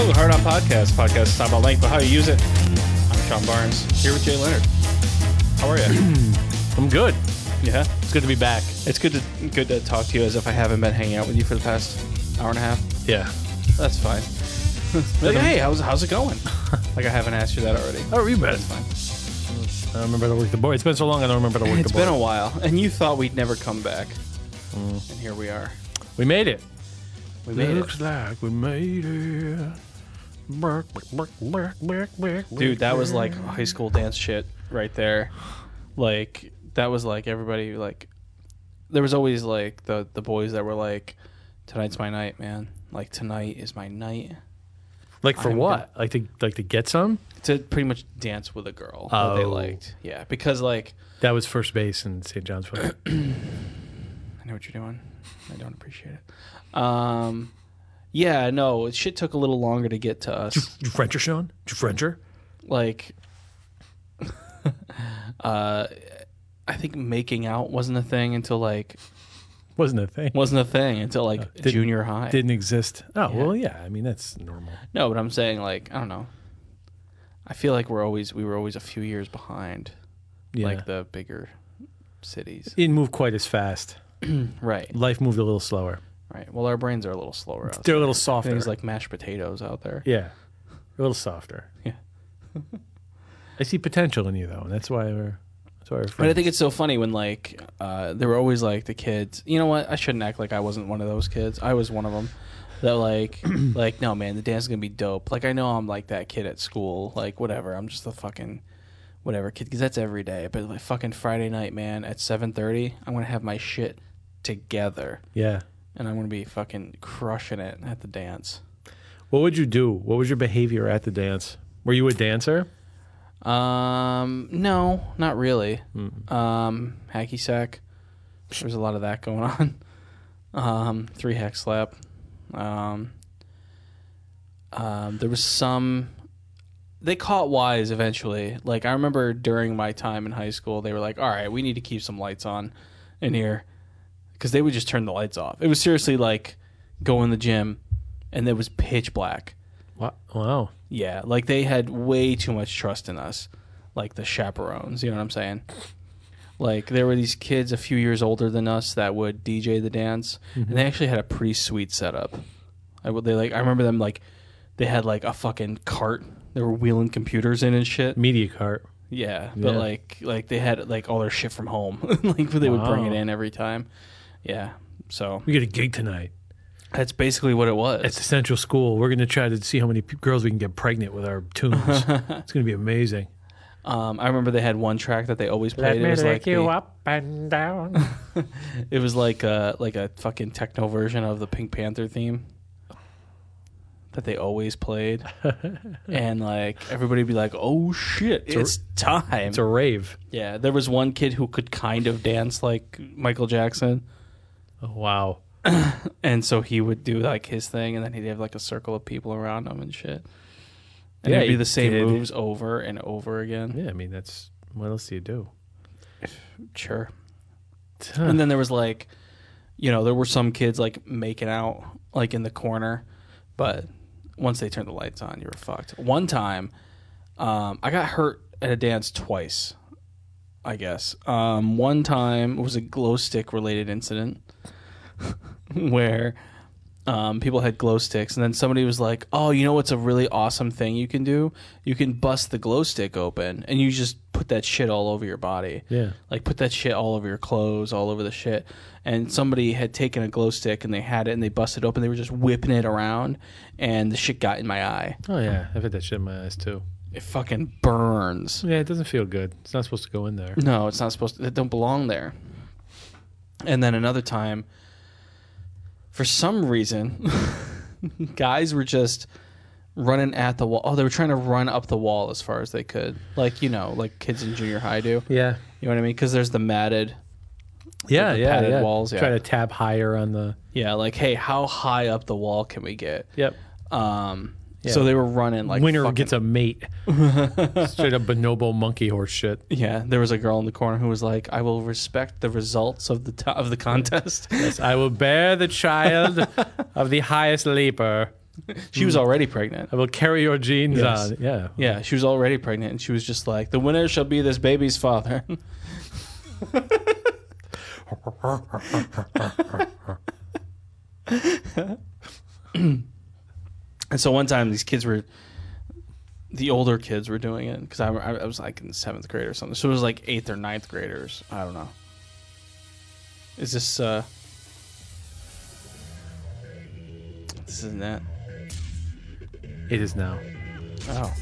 Hello, Hard On Podcast. Podcast is not about length, but how you use it. I'm Sean Barnes, here with Jay Leonard. How are you? I'm good. Yeah? It's good to be back. It's good to talk to you as if I haven't been hanging out with you for the past hour and a half. Yeah. That's fine. Like, hey, how's it going? Like I haven't asked you that already. How are you been? That's fine. I don't remember to work the board. It's been so long I don't remember to work the board. It's been a while, and you thought we'd never come back. And here we are. We made it. We made Looks it. like we made it. Dude, that was like high school dance shit right there. Like, that was like everybody, like, there was always like the boys that were like, tonight's my night, man. Like, tonight is my night. Like for I'm what? Like to get some? To pretty much dance with a girl that they liked. Yeah, because like... That was first base in St. Johnsville. I know what you're doing. I don't appreciate it. Yeah, no, shit took a little longer to get to us. Did you French her, Sean? Did you French her? Like, I think making out wasn't a thing until like... Wasn't a thing. Wasn't a thing until like junior high. Didn't exist. Oh, Yeah. well, yeah. I mean, that's normal. No, but I'm saying like, I don't know. I feel like we were always a few years behind, Yeah. like the bigger cities. It didn't move quite as fast. Right, Life moved a little slower. right. Well, our brains are a little slower out They're there. a little softer. Things like mashed potatoes out there. Yeah. A little softer. Yeah. I see potential in you, though, and that's why we're friends. But I think it's so funny when like there were always like the kids. You know what? I shouldn't act like I wasn't one of those kids. I was one of them. That like like no man, the dance is gonna be dope. Like I know I'm like that kid at school. Like whatever. I'm just a fucking whatever kid because that's every day. But like fucking Friday night, man, at 7:30, I'm gonna have my shit together Yeah. and I'm gonna be fucking crushing it at the dance. What would you do? What was your behavior at the dance? Were you a dancer? No, not really. Hacky sack. There's a lot of that going on. 3 hack slap. There was some. They caught wise eventually. Like I remember during my time in high school, they were like, "All right, we need to keep some lights on in here," because they would just turn the lights off. It was seriously like go in the gym, and it was pitch black. Wow. Yeah, like they had way too much trust in us, like the chaperones. You know what I'm saying? Like there were these kids a few years older than us that would DJ the dance, and they actually had a pretty sweet setup. I remember them like they had like a fucking cart. They were wheeling computers in and shit. Media cart. Yeah, but like they had like all their shit from home. Like they would bring it in every time. Yeah, so We get a gig tonight. that's basically what it was. At the Central School. We're going to try to see how many girls we can get pregnant with our tunes. It's going to be amazing. I remember they had one track that they always played. It was like up and down. it was like a fucking techno version of the Pink Panther theme that they always played, and like everybody would be like, "Oh shit, it's time!" It's a rave. Yeah, there was one kid who could kind of dance like Michael Jackson, Oh, wow. and so he would do like his thing, and then he'd have like a circle of people around him and shit. And Yeah, it'd be he the same did. moves over and over again. Yeah, I mean, that's... What else do you do? Sure. And then there was like, there were some kids like making out like in the corner, but once they turned the lights on, you were fucked. One time, I got hurt at a dance twice, I guess. One time was a glow stick related incident where people had glow sticks, and then somebody was like, "Oh, you know what's a really awesome thing you can do? You can bust the glow stick open, and you just put that shit all over your body. Yeah. Like put that shit all over your clothes, all over the shit." And somebody had taken a glow stick and they had it and they busted it open. They were just whipping it around, and the shit got in my eye. Oh, yeah. I've had that shit in my eyes, too. It fucking burns. Yeah, it doesn't feel good. It's not supposed to go in there. No, it's not supposed to. It don't belong there. And then another time, for some reason, guys were just running at the wall. Oh, they were trying to run up the wall as far as they could. Like, like kids in junior high do. Yeah. You know what I mean? Because there's the matted. Yeah, the padded walls, yeah. Try to tab higher on the... Yeah, like, hey, how high up the wall can we get? Yep. So they were running like Winner fucking, gets a mate. Straight up bonobo monkey horse shit. Yeah, there was a girl in the corner who was like, "I will respect the results of the contest." Yes, I will bear the child of the highest leaper. She was already pregnant. I will carry your genes Yes. on. Yeah. Yeah, she was already pregnant, and she was just like, the winner shall be this baby's father. And so one time the older kids were doing it, because I was like in the 7th grade or something. So it was like 8th or 9th graders. I don't know. Is this, this isn't it? It is now. Oh.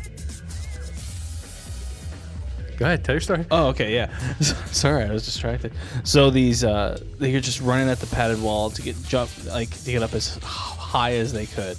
Go ahead, tell your story. Oh, okay, yeah. Sorry, I was distracted. So these, they were just running at the padded wall to get up as high as they could.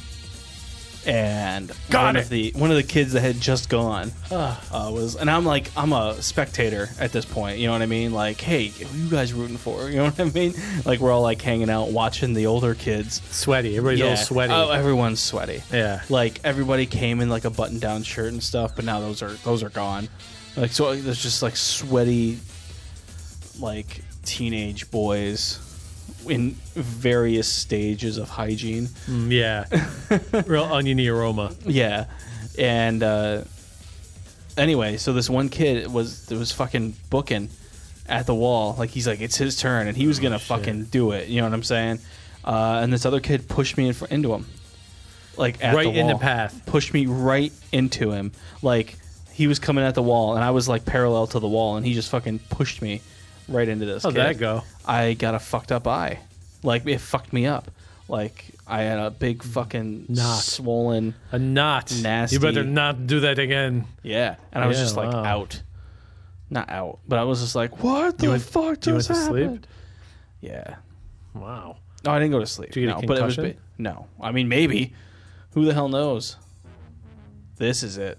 And one of the kids that had just gone was, and I'm a spectator at this point. You know what I mean? Like, hey, who you guys rooting for? You know what I mean? Like, we're all like hanging out watching the older kids. Sweaty. Everybody's all sweaty. Oh, everyone's sweaty. Yeah. Like everybody came in like a button-down shirt and stuff, but now those are gone. Like, so there's just like sweaty, like teenage boys in various stages of hygiene. Yeah. Real oniony aroma. Yeah. And anyway, so this one kid was fucking booking at the wall. Like, he's like, it's his turn, and he was gonna fucking do it. You know what I'm saying? And this other kid pushed me into him. Like, at right the wall. in the path. Pushed me right into him. Like, he was coming at the wall, and I was like parallel to the wall, and he just fucking pushed me right into this How'd kid. that go? I got a fucked up eye. Like, it fucked me up. Like, I had a big fucking swollen, a knot. Nasty. You better not do that again. Yeah. And I was just like out. Not out, but I was just like, what the fuck just happened? You went to sleep? Yeah. Wow. No, I didn't go to sleep. Did you get a concussion? But it was no. I mean, maybe. Who the hell knows? This is it.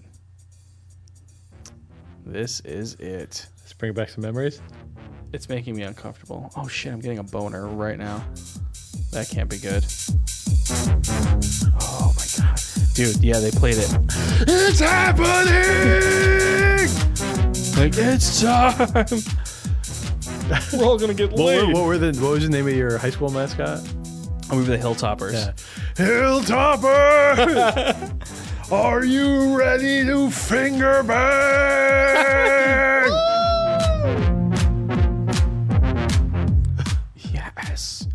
This is it. Let's bring back some memories. It's making me uncomfortable. Oh shit, I'm getting a boner right now. That can't be good. Oh my god. Dude, yeah, they played it. It's happening! Like, it's time! We're all gonna get laid. What was the name of your high school mascot? We were the Hilltoppers. Yeah. Hilltoppers! Are you ready to finger bang? Yes.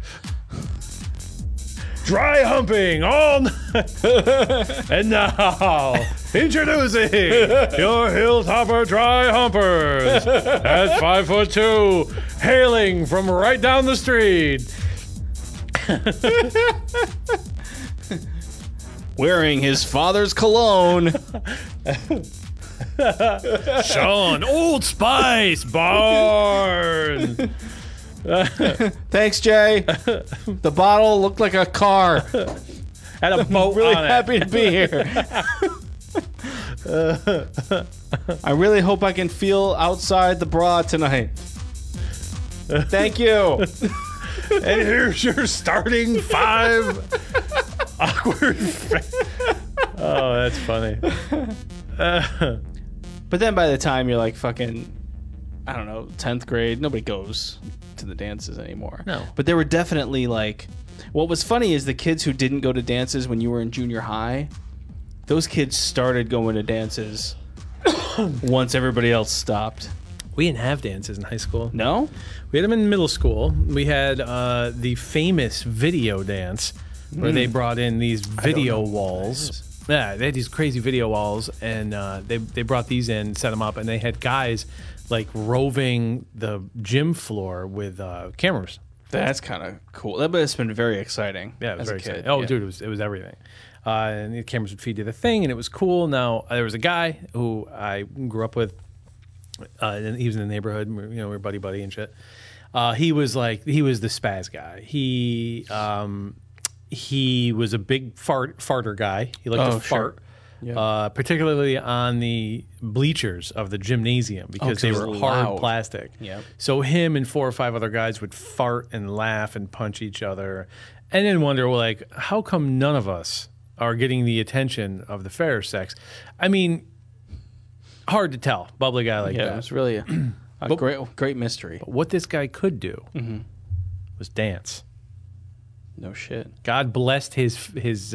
Dry humping all night. And now, introducing your Hilltopper Dry Humpers at 5'2", hailing from right down the street. Wearing his father's cologne. Sean, Old Spice Barn. Thanks, Jay. The bottle looked like a car. Had a boat Really on happy it. to be here. I really hope I can feel outside the bra tonight. Thank you. And here's your starting 5 awkward. Oh, that's funny. But then by the time you're like fucking, I don't know, 10th grade, nobody goes to the dances anymore. No. But there were definitely like, what was funny is the kids who didn't go to dances when you were in junior high, those kids started going to dances once everybody else stopped. We didn't have dances in high school. No? We had them in middle school. We had the famous video dance where they brought in these video walls. Yeah, they had these crazy video walls, and they brought these in, set them up, and they had guys like roving the gym floor with cameras. That's kind of cool. That must have been very exciting. Yeah, it was as very a kid. exciting. Oh, Yeah. dude, it was everything. And the cameras would feed you the thing, and it was cool. Now, there was a guy who I grew up with, and he was in the neighborhood. You know, we were buddy and shit. He was the spaz guy. He was a big farter guy. He liked to sure. fart. Yeah. Particularly on the bleachers of the gymnasium because 'cause they it were was hard loud. plastic. Yep. So him and 4 or 5 other guys would fart and laugh and punch each other, and then wonder, well, like, how come none of us are getting the attention of the fairer sex? I mean, hard to tell. Bubbly guy like Yeah, that. it was really a great mystery. But what this guy could do was dance. No shit. God blessed his his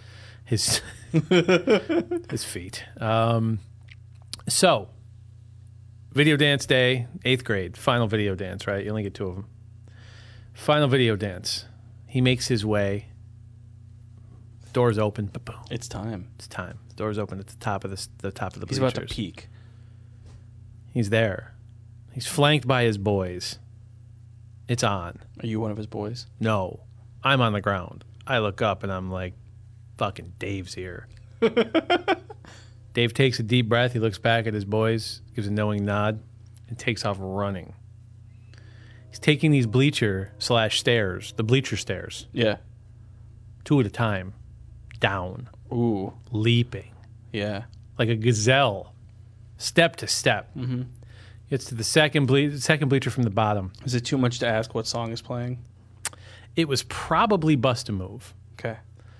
feet. So, video dance day, 8th grade, final video dance, right? You only get 2 of them. Final video dance. He makes his way. Doors open. Ba-boom. It's time. It's time. The doors open at the top of the bleachers. He's about to peak. He's there. He's flanked by his boys. It's on. Are you one of his boys? No. I'm on the ground. I look up and I'm like, fucking Dave's here. Dave takes a deep breath. He looks back at his boys, gives a knowing nod, and takes off running. He's taking these bleacher/stairs, the bleacher stairs, Yeah. 2 at a time, down, Ooh. leaping Yeah. like a gazelle, step to step. Mm-hmm. Gets to the second bleacher from the bottom. Is it too much to ask what song is playing? It was probably Bust a Move. Okay.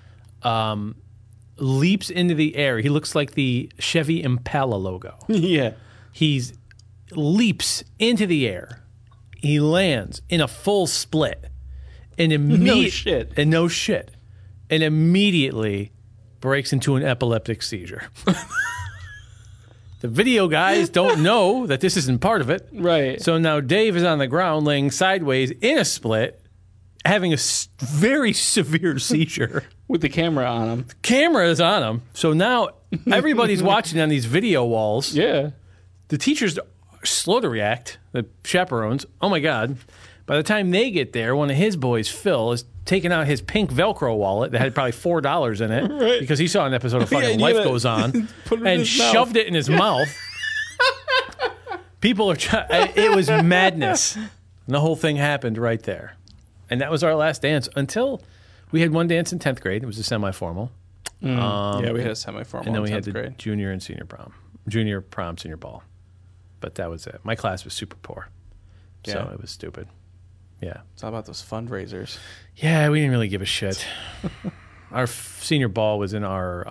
Leaps into the air. He looks like the Chevy Impala logo. Yeah. He leaps into the air. He lands in a full split. And No shit. And no shit. And immediately breaks into an epileptic seizure. The video guys don't know that this isn't part of it. Right. So now Dave is on the ground laying sideways in a split, having a very severe seizure. With the camera on him. Camera is on him. So now everybody's watching on these video walls. Yeah. The teachers are slow to react, the chaperones. Oh, my God. By the time they get there, one of his boys, Phil, is taking out his pink Velcro wallet that had probably $4 in it Right. because he saw an episode of fucking and Life you gotta Goes On put it in and his mouth. shoved it in his mouth. People are trying. It was madness. And the whole thing happened right there. And that was our last dance until we had one dance in 10th grade. It was a semi-formal. Yeah, we had a semi-formal And then in we had 10th the grade. junior and senior prom. Junior prom, senior ball. But that was it. My class was super poor. So Yeah. it was stupid. Yeah. It's all about those fundraisers. Yeah, we didn't really give a shit. Our senior ball was in our,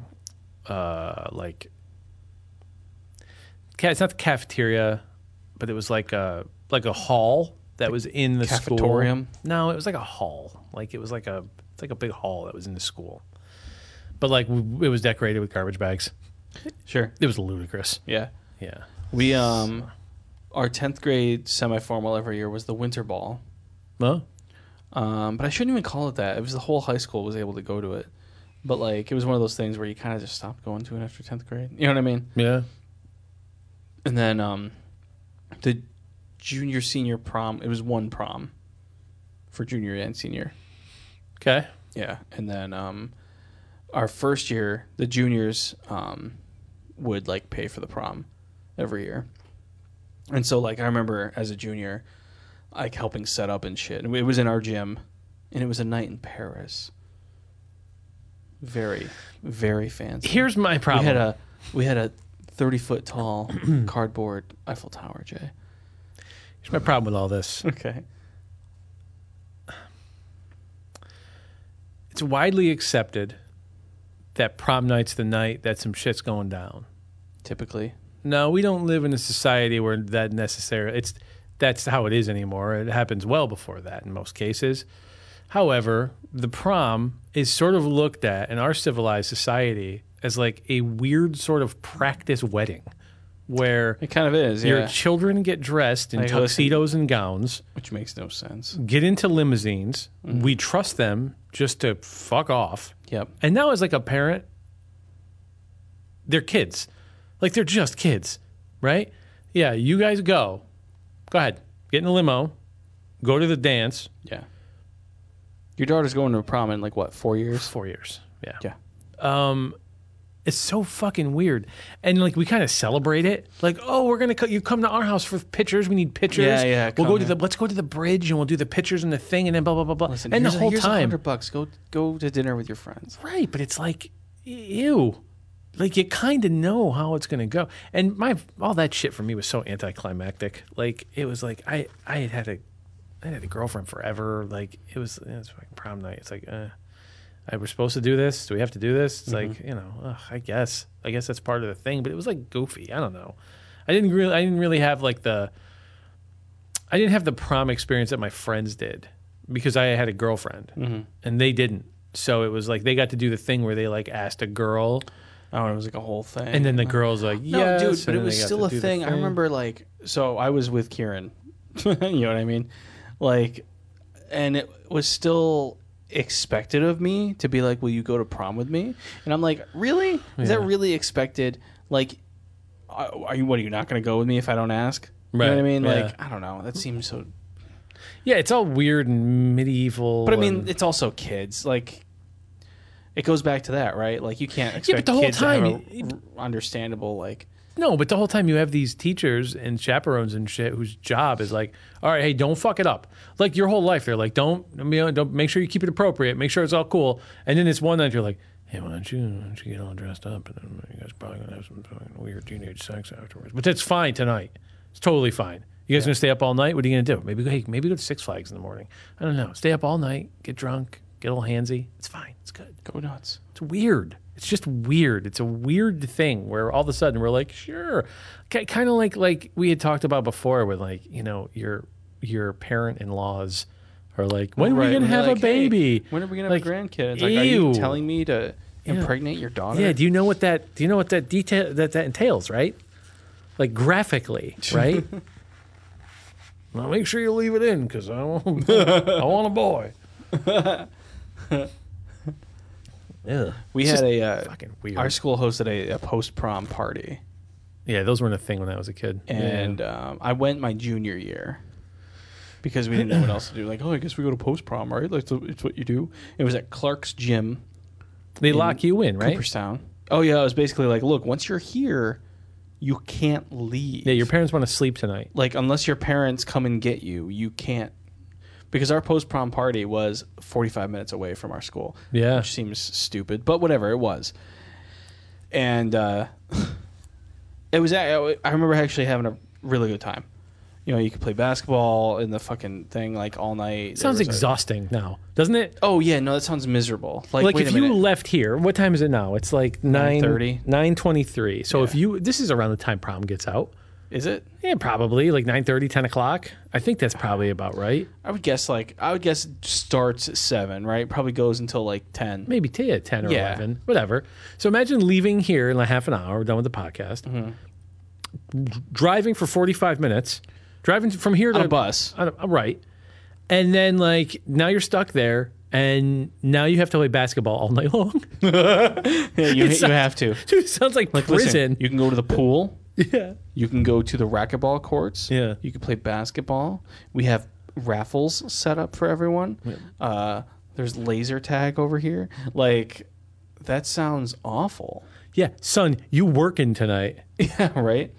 it's not the cafeteria, but it was like a hall that was in the school. Cafetorium? No, it was like a hall. Like it was like it's like a big hall that was in the school. But like it was decorated with garbage bags. Sure. It was ludicrous. Yeah. Yeah. We, our 10th grade semi-formal every year was the winter ball. Well, But I shouldn't even call it that. It was the whole high school was able to go to it. But like it was one of those things where you kind of just stopped going to it after 10th grade. You know what I mean? yeah. And then the junior senior prom, it was one prom for junior and senior. Okay. Yeah. And then our first year, the juniors would like pay for the prom every year. And so like I remember as a junior like helping set up and shit. And it was in our gym and it was a night in Paris. Very, very fancy. Here's my problem. We had a 30-foot tall cardboard Eiffel Tower, Jay. Here's my problem with all this. Okay. It's widely accepted that prom night's the night that some shit's going down. Typically. No, we don't live in a society where that necessarily that's how it is anymore. It happens well before that in most cases. However, the prom is sort of looked at in our civilized society as like a weird sort of practice wedding where It kind of is, your yeah. children get dressed in Like, tuxedos and gowns, Which makes no sense. get into limousines. We trust them just to fuck off. Yep. And now as like a parent, they're kids. Like they're just kids, right? Yeah, you guys go. Go ahead. Get in the limo. Go to the dance. Yeah. Your daughter's going to a prom in like what, 4 years? 4 years. Yeah. Yeah. It's so fucking weird. And like we kind of celebrate it. Like, oh, we're going to you come to our house for pictures. We need pictures. Yeah, We'll come go to let's go to the bridge and we'll do the pictures and the thing and then blah blah blah blah. Listen, and the here's whole here's time. $100. Go to dinner with your friends. Right, but it's like, ew. Like you kind of know how it's going to go. And all that shit for me was so anticlimactic. Like it was like I had a girlfriend forever. Like it was fucking prom night. It's like, I was supposed to do this. Do we have to do this? It's like, I guess that's part of the thing. But it was like goofy. I don't know. I didn't really have like I didn't have the prom experience that my friends did. because I had a girlfriend and they didn't. So it was like they got to do the thing where they like asked a girl. Oh, it was like a whole thing. And then the girl's like, no, yes. dude, but it was still a thing. I remember like, so I was with Kieran. You know what I mean? Like, and it was still expected of me to be like, will you go to prom with me? And I'm like, really? Is that really expected? Like, are you not going to go with me if I don't ask? You know what I mean? Like, I don't know. That seems so... Yeah, it's all weird and medieval. But I mean, it's also kids. Like, it goes back to that, right? Like, you can't expect the whole kids time, to have a understandable, like... No, but the whole time you have these teachers and chaperones and shit whose job is like, all right, hey, don't fuck it up. Like your whole life, they're like, don't make sure you keep it appropriate, make sure it's all cool. And then this one night you're like, hey, why don't you get all dressed up and then you guys probably gonna have some weird teenage sex afterwards. But that's fine tonight. It's totally fine. You guys gonna stay up all night? What are you gonna do? Maybe go to Six Flags in the morning. I don't know. Stay up all night, get drunk, get a little handsy. It's fine. It's good. Go nuts. It's weird. It's just weird. It's a weird thing where all of a sudden we're like, sure, kind of like we had talked about before with like, you know, your parent-in-laws are like, when are we gonna have a baby? Hey, when are we gonna have a grandkid? It's like, are you telling me to impregnate your daughter? Yeah. Do you know what that detail that entails? Right? Like graphically, right? Well, make sure you leave it in because I want a boy. Yeah, we had a fucking weird. Our school hosted a post-prom party. Yeah, those weren't a thing when I was a kid. And I went my junior year because we didn't know what else to do. Like, oh, I guess we go to post-prom, right? Like, it's what you do. It was at Clark's Gym. They lock you in, right? Cooperstown. Oh, yeah. It was basically like, look, once you're here, you can't leave. Yeah, your parents want to sleep tonight. Like, unless your parents come and get you, you can't. Because our post-prom party was 45 minutes away from our school. Yeah. Which seems stupid, but whatever, it was. And it was. I remember actually having a really good time. You know, you could play basketball in the fucking thing like all night. Sounds exhausting now, doesn't it? Oh, yeah, no, that sounds miserable. Like if you left here, what time is it now? It's like 9:30. 9:23. So if this is around the time prom gets out. Is it? Yeah, probably like 9:30, 10 o'clock. I think that's probably about right. I would guess starts at 7, right? Probably goes until like 10. Maybe 10 or 11, whatever. So imagine leaving here in like half an hour. We're done with the podcast. Mm-hmm. Driving for 45 minutes. Driving from here to on a bus. Right. And then like now you're stuck there. And now you have to play basketball all night long. You have to. Dude, it sounds like prison. Listen, you can go to the pool. Yeah. You can go to the racquetball courts. Yeah. You can play basketball. We have raffles set up for everyone. Yeah. There's laser tag over here. Like, that sounds awful. Yeah. Son, you working tonight. Yeah, right?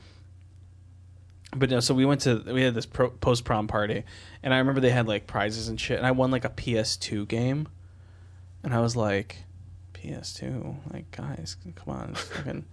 But no, so we had this post-prom party, and I remember they had, like, prizes and shit, and I won, like, a PS2 game. And I was like, PS2? Like, guys, come on. Fucking...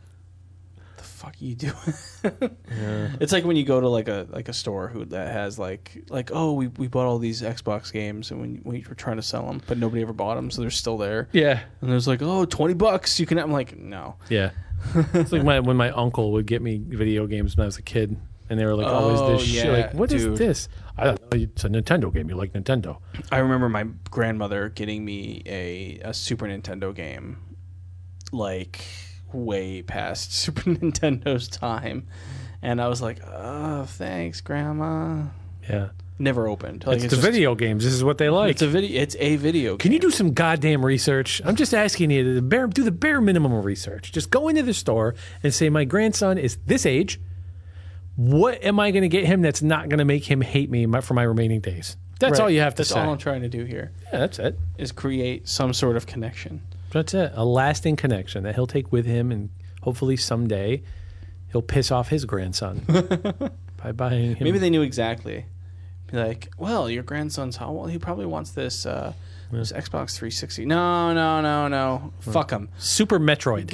fuck you doing? Yeah. It's like when you go to like a store that has like oh we bought all these Xbox games and when we were trying to sell them but nobody ever bought them so they're still there. Yeah. And there's like $20 you can. I'm like no. Yeah. It's like when my uncle would get me video games when I was a kid and they were like always this shit like what is this? I don't know. It's a Nintendo game. You like Nintendo? I remember my grandmother getting me a Super Nintendo game like way past Super Nintendo's time, and I was like, "Oh, thanks, Grandma." Yeah, never opened. Like, it's the video games. This is what they like. It's a video. Game. Can you do some goddamn research? I'm just asking you to do the bare minimum of research. Just go into the store and say, "My grandson is this age. What am I going to get him that's not going to make him hate me for my remaining days?" That's all you have to say. That's all I'm trying to do here. Yeah, that's it. Is create some sort of connection. That's it. A lasting connection that he'll take with him, and hopefully someday he'll piss off his grandson by buying him. Maybe they knew exactly. Be like, well, your grandson's how old? He probably wants this this Xbox 360. No. Fuck him. Super Metroid.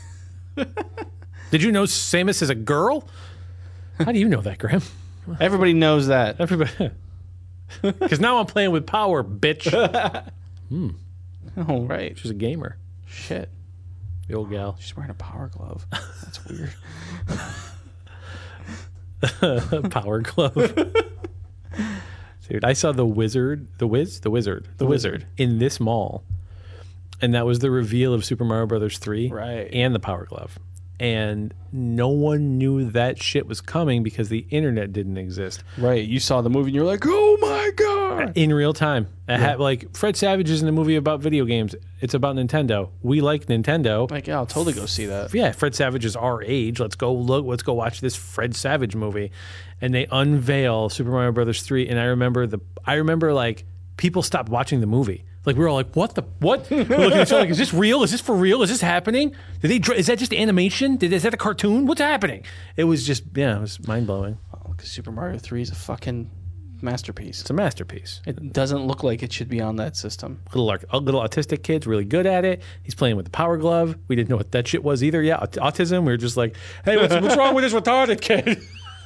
Did you know Samus is a girl? How do you know that, Graham? Everybody knows that. Everybody. Because now I'm playing with power, bitch. Oh, right. She's a gamer. Shit. The old gal. She's wearing a power glove. That's weird. Power glove. Dude, I saw the Wizard in this mall, and that was the reveal of Super Mario Brothers 3, Right. and the Power Glove, and no one knew that shit was coming because the internet didn't exist Right. You saw the movie and you're like, oh my God. in real time. Like Fred Savage is in a movie about video games. It's about Nintendo. We like Nintendo. Like, yeah, I'll totally go see that. Yeah, Fred Savage is our age. Let's go watch this Fred Savage movie. And they unveil Super Mario Brothers 3, and I remember like people stopped watching the movie. Like we were all like, what? We're looking at each other like, is this real? Is this for real? Is this happening? Is that just animation? Is that a cartoon? What's happening? It was just, it was mind blowing. Because Super Mario 3 is a fucking masterpiece. It's a masterpiece. It doesn't look like it should be on that system. Little autistic kid's really good at it. He's playing with the Power Glove. We didn't know what that shit was either. Yeah, autism. We were just like, hey, what's wrong with this retarded kid?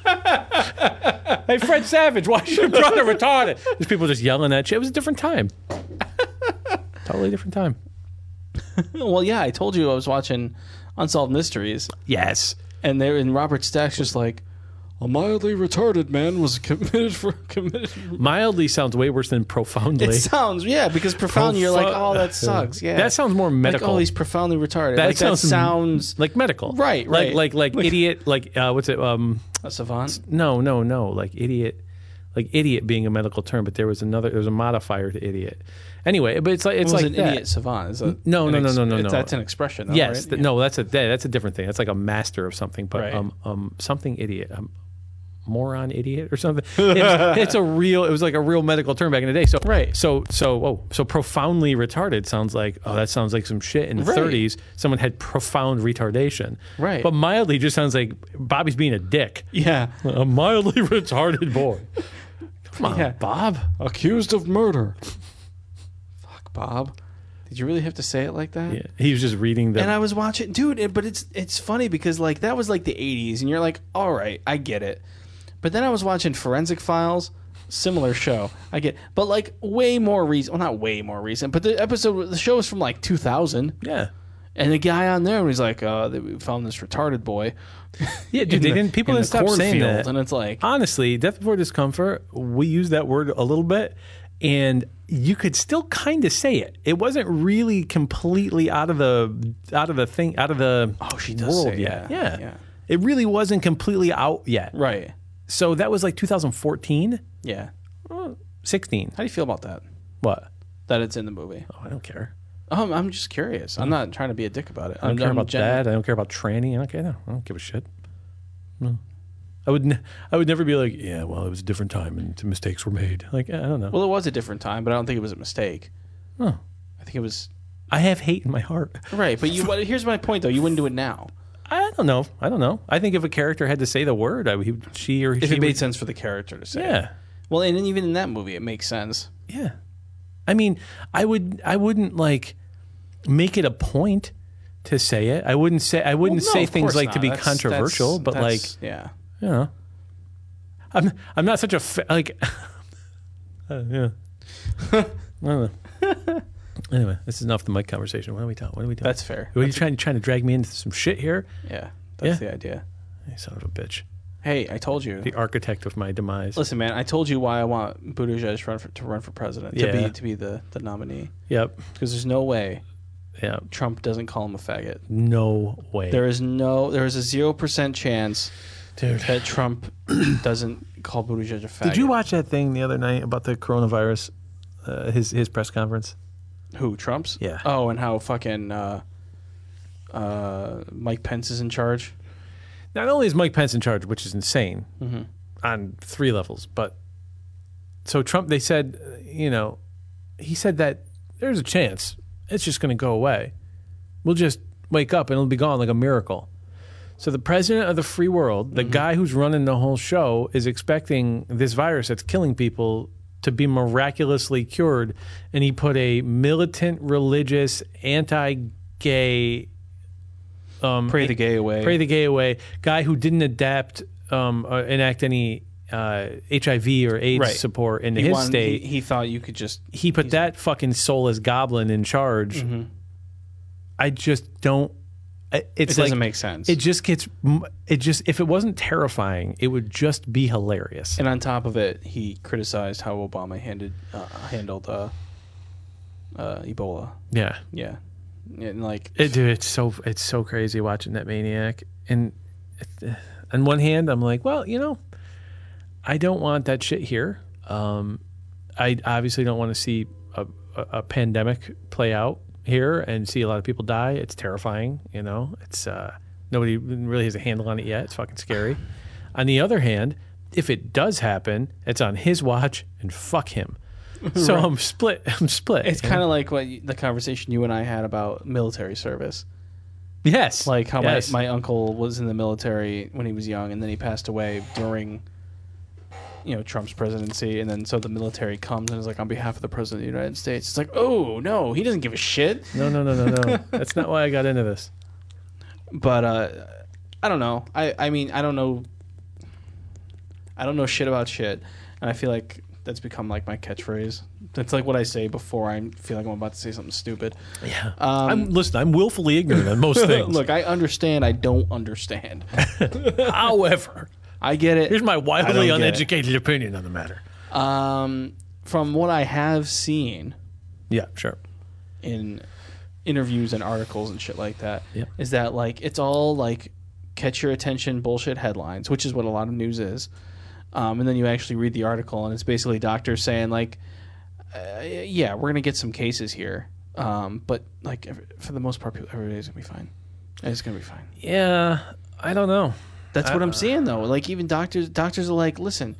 Hey, Fred Savage, why is your brother retarded? There's people just yelling at shit. It was a different time. Totally different time. Well, yeah, I told you I was watching Unsolved Mysteries. Yes. And Robert Stack's just like, a mildly retarded man was committed. Mildly sounds way worse than profoundly. It sounds, because profoundly you're like, oh, that sucks. Yeah, that sounds more medical. Like, oh, he's profoundly retarded. That sounds like medical. Right. Like idiot. Like what's it? A savant? No. Like idiot. Like idiot being a medical term, but there was a modifier to idiot. Anyway, but it's like an that. idiot savant. Is No. That's an expression. Though, yes. Right? No, that's a different thing. That's like a master of something. But right. Something idiot. Moron idiot or something. It was like a real medical term back in the day. So right. So profoundly retarded sounds like that sounds like some shit in the 30s. Someone had profound retardation. Right. But mildly just sounds like Bobby's being a dick. Yeah. A mildly retarded boy. Come on, Bob. Accused of murder. Fuck, Bob. Did you really have to say it like that? Yeah. He was just reading the. And I was watching, dude. But it's funny because like that was like the 80s, and you're like, all right, I get it. But then I was watching Forensic Files, similar show. I get, but like way more recent. Well, not way more recent, but the show is from like 2000. Yeah. And the guy on there was like, "We found this retarded boy." Yeah, dude. People didn't stop saying that. And it's like, honestly, death before discomfort. We use that word a little bit, and you could still kind of say it. It wasn't really completely out of the oh, she does world say yet. Yeah. It really wasn't completely out yet. Right. So that was like 2014? Yeah. 16. How do you feel about that? What? That it's in the movie. Oh, I don't care. I'm just curious. I'm not trying to be a dick about it. I don't care about that. I don't care about tranny. I don't care. No, I don't give a shit. No. I would never be like, yeah, well, it was a different time and mistakes were made. Like, I don't know. Well, it was a different time, but I don't think it was a mistake. Oh. I think it was... I have hate in my heart. Right, but here's my point, though. You wouldn't do it now. I don't know. I think if a character had to say the word, she made sense for the character to say it. Well, and even in that movie, it makes sense. Yeah. I mean, I wouldn't like make it a point to say it. I wouldn't say things like to be controversial, but like, yeah. You know. I'm not such a like yeah. I don't know. Anyway, this is enough the mic conversation. What are we doing? That's fair. Are you trying to drag me into some shit here? Yeah, that's the idea. You son of a bitch. Hey, I told you. The architect of my demise. Listen, man, I told you why I want Buttigieg to run for president, to be the nominee. Yep. Because there's no way Yeah. Trump doesn't call him a faggot. No way. There is a 0% chance that Trump doesn't call Buttigieg a faggot. Did you watch that thing the other night about the coronavirus, his press conference? Who, Trump's? Yeah. Oh, and how fucking Mike Pence is in charge? Not only is Mike Pence in charge, which is insane on 3 levels, but so Trump, they said, he said that there's a chance it's just going to go away. We'll just wake up and it'll be gone like a miracle. So the president of the free world, the guy who's running the whole show, is expecting this virus that's killing people to be miraculously cured, and he put a militant, religious, anti-gay, pray the gay away guy who didn't enact any HIV or AIDS support into his state. He thought you could just... He put that fucking soulless goblin in charge. I just don't It doesn't make sense. It just if it wasn't terrifying, it would just be hilarious. And on top of it, he criticized how Obama handled Ebola. Yeah. And like, dude, it's so crazy watching that maniac. And on one hand, I'm like, well, I don't want that shit here. I obviously don't want to see a pandemic play out here and see a lot of people die. It's terrifying. It's nobody really has a handle on it yet. It's fucking scary. On the other hand, if it does happen, it's on his watch and fuck him. So right. I'm split. It's kind of like the conversation you and I had about military service. Yes. Like how my uncle was in the military when he was young, and then he passed away during Trump's presidency, and then so the military comes and is like, on behalf of the president of the United States. It's like, oh no, he doesn't give a shit. No. That's not why I got into this. But I don't know. I mean, I don't know shit about shit, and I feel like that's become like my catchphrase. That's like what I say before I feel like I'm about to say something stupid. Yeah. I'm willfully ignorant on most things. Look, I understand. I don't understand. However, I get it. Here's my wildly uneducated opinion on the matter. From what I have seen, yeah, sure, in interviews and articles and shit like that, yep. is that like it's all like catch your attention bullshit headlines, which is what a lot of news is. And then you actually read the article, and it's basically doctors saying like, yeah, we're gonna get some cases here, but like for the most part, everybody's gonna be fine. It's gonna be fine. Yeah, I don't know. That's what I'm saying, though. Like, even doctors are like, listen.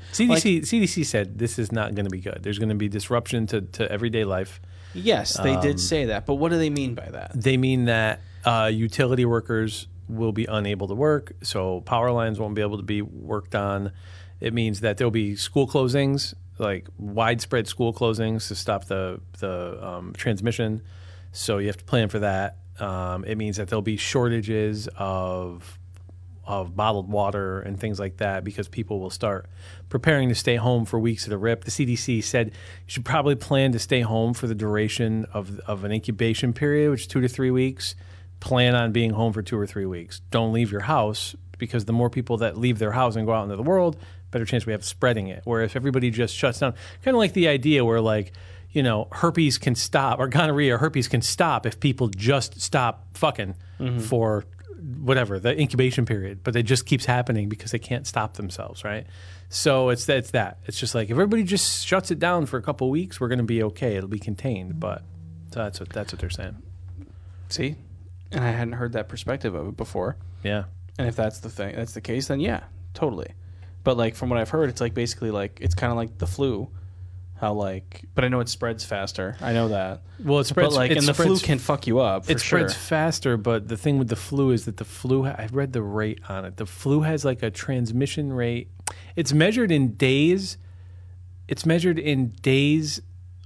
CDC said this is not going to be good. There's going to be disruption to everyday life. Yes, they did say that. But what do they mean by that? They mean that utility workers will be unable to work, so power lines won't be able to be worked on. It means that there'll be school closings, like widespread school closings to stop the transmission. So you have to plan for that. It means that there'll be shortages of bottled water and things like that because people will start preparing to stay home for weeks at a rip. The CDC said you should probably plan to stay home for the duration of an incubation period, which is 2 to 3 weeks. Plan on being home for 2 or 3 weeks. Don't leave your house, because the more people that leave their house and go out into the world, better chance we have of spreading it. Where if everybody just shuts down, kind of like the idea where like, herpes can stop, or gonorrhea or herpes can stop if people just stop fucking for whatever, the incubation period, but it just keeps happening because they can't stop themselves, right? So it's that. It's just like if everybody just shuts it down for a couple of weeks, we're going to be okay. It'll be contained, but so that's what they're saying. See? And I hadn't heard that perspective of it before. Yeah. And if that's the case, then yeah, totally. But like from what I've heard, it's like basically like it's kind of like the flu. How like, but I know it spreads faster. I know that. Well, it spreads, but like, and the flu can fuck you up. For it spreads faster, but the thing with the flu is that the flu. I read the rate on it. The flu has like a transmission rate. It's measured in days. It's measured in days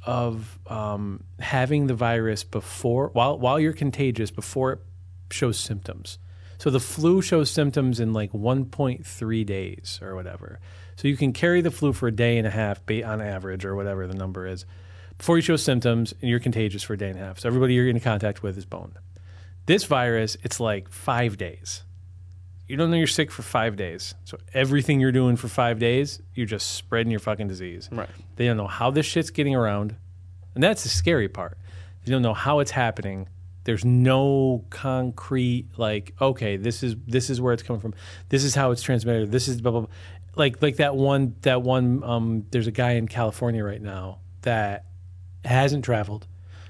of having the virus before, while you're contagious, before it shows symptoms. So the flu shows symptoms in like 1.3 days or whatever. So you can carry the flu for a day and a half on average, or whatever the number is, before you show symptoms, and you're contagious for a day and a half. So everybody you're in contact with is boned. This virus, it's like 5 days. You don't know you're sick for 5 days. So everything you're doing for 5 days, you're just spreading your fucking disease. Right. They don't know how this shit's getting around. And that's the scary part. They don't know how it's happening. There's no concrete, like, okay, this is where it's coming from. This is how it's transmitted. This is blah, blah, blah. Like that one, there's a guy in California right now that hasn't traveled,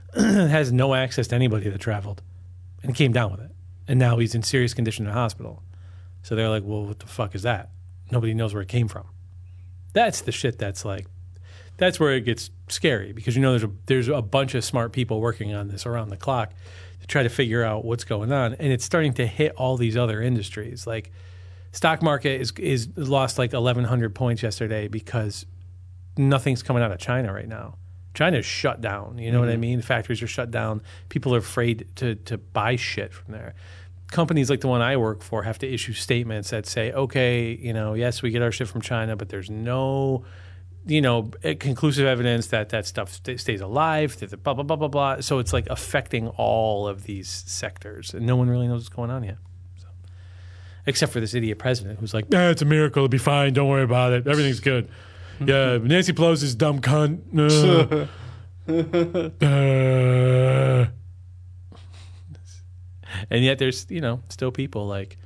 has no access to anybody that traveled, and came down with it. And now he's in serious condition in the hospital. So they're like, well, what the fuck is that? Nobody knows where it came from. That's the shit that's like, that's where it gets scary, because there's a bunch of smart people working on this around the clock to try to figure out what's going on. And it's starting to hit all these other industries. Like, stock market is lost like 1,100 points yesterday because nothing's coming out of China right now. China's shut down. You know what I mean? Factories are shut down. People are afraid to buy shit from there. Companies like the one I work for have to issue statements that say, okay, yes, we get our shit from China, but there's no conclusive evidence that stuff stays alive, that blah, blah, blah, blah, blah. So it's like affecting all of these sectors, and no one really knows what's going on yet. So, except for this idiot president who's like, it's a miracle. It'll be fine. Don't worry about it. Everything's good. Yeah, Nancy Pelosi's dumb cunt. And yet there's, still people like,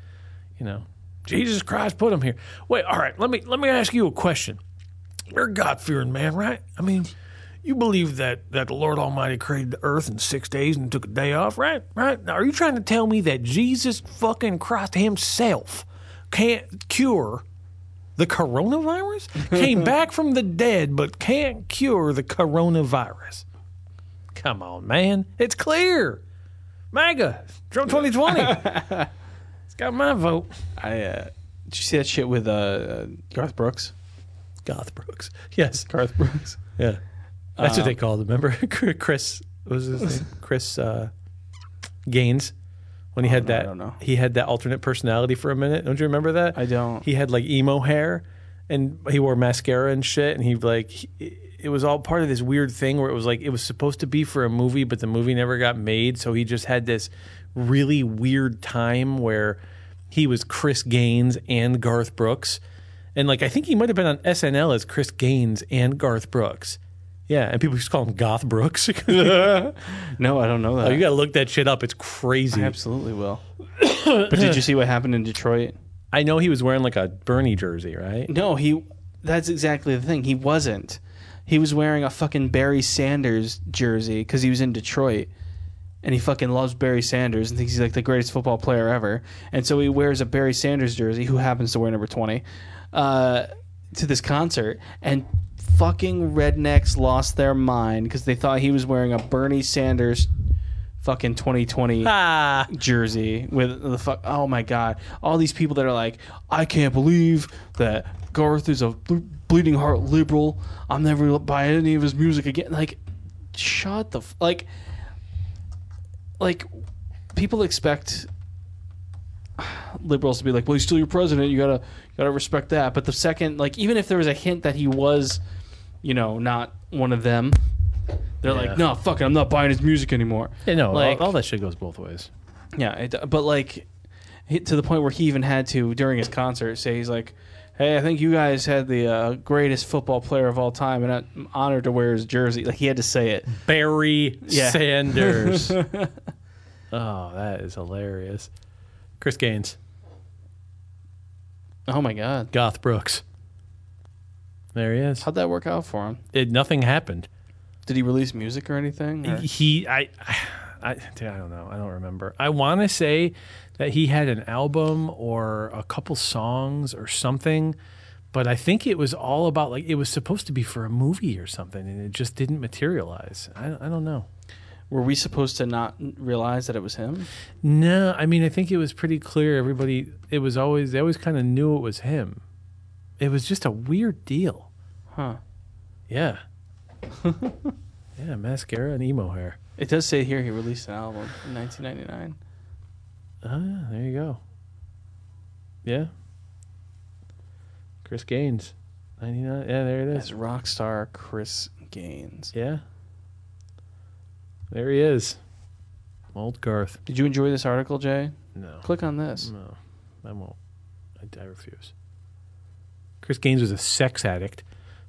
Jesus Christ put him here. Wait, all right, let me ask you a question. You're a God-fearing man, right? I mean, you believe that the Lord Almighty created the earth in 6 days and took a day off, right? Right? Now, are you trying to tell me that Jesus fucking Christ himself can't cure the coronavirus? Came back from the dead, but can't cure the coronavirus. Come on, man. It's clear. MAGA, Trump 2020. It's got my vote. Did you see that shit with Garth Brooks? Garth Brooks. Yes. Garth Brooks. Yeah. That's what they called him. Remember? Chris, what was his name? Chris Gaines. When he had that, I don't know. He had that alternate personality for a minute. Don't you remember that? I don't. He had like emo hair, and he wore mascara and shit, and it was all part of this weird thing where it was like it was supposed to be for a movie, but the movie never got made, so he just had this really weird time where he was Chris Gaines and Garth Brooks, and like I think he might have been on SNL as Chris Gaines and Garth Brooks. Yeah, and people just call him Goth Brooks. No, I don't know that. Oh, you got to look that shit up. It's crazy. I absolutely will. But did you see what happened in Detroit? I know he was wearing like a Bernie jersey, right? No, that's exactly the thing. He wasn't. He was wearing a fucking Barry Sanders jersey because he was in Detroit. And he fucking loves Barry Sanders and thinks he's like the greatest football player ever. And so he wears a Barry Sanders jersey, who happens to wear number 20, to this concert. And fucking rednecks lost their mind because they thought he was wearing a Bernie Sanders fucking 2020 jersey with the fuck. Oh my god! All these people that are like, I can't believe that Garth is a bleeding heart liberal. I'm never gonna buy any of his music again. Like, shut the like people expect liberals to be like, well, he's still your president. You gotta respect that. But the second, like, even if there was a hint that he was, not one of them, they're like, no, fuck it, I'm not buying his music anymore. Yeah, no, like, all that shit goes both ways. Yeah, but like, to the point where he even had to, during his concert, say, he's like, hey, I think you guys had the greatest football player of all time, and I'm honored to wear his jersey. Like, he had to say it. Barry Sanders. Oh, that is hilarious. Chris Gaines. Oh my god. Garth Brooks. There he is. How'd that work out for him? Nothing happened. Did he release music or anything? Or? I don't know. I don't remember. I want to say that he had an album or a couple songs or something, but I think it was all about, like, it was supposed to be for a movie or something, and it just didn't materialize. I don't know. Were we supposed to not realize that it was him? No, I mean, I think it was pretty clear. They always kind of knew it was him. It was just a weird deal. Huh. Yeah. Yeah, mascara and emo hair. It does say here he released an album in 1999. Oh, yeah, there you go. Yeah. Chris Gaines, 99. Yeah, there it is. As rock star Chris Gaines. Yeah. There he is. Old Garth. Did you enjoy this article, Jay? No. Click on this. No, I won't. I refuse. Chris Gaines was a sex addict.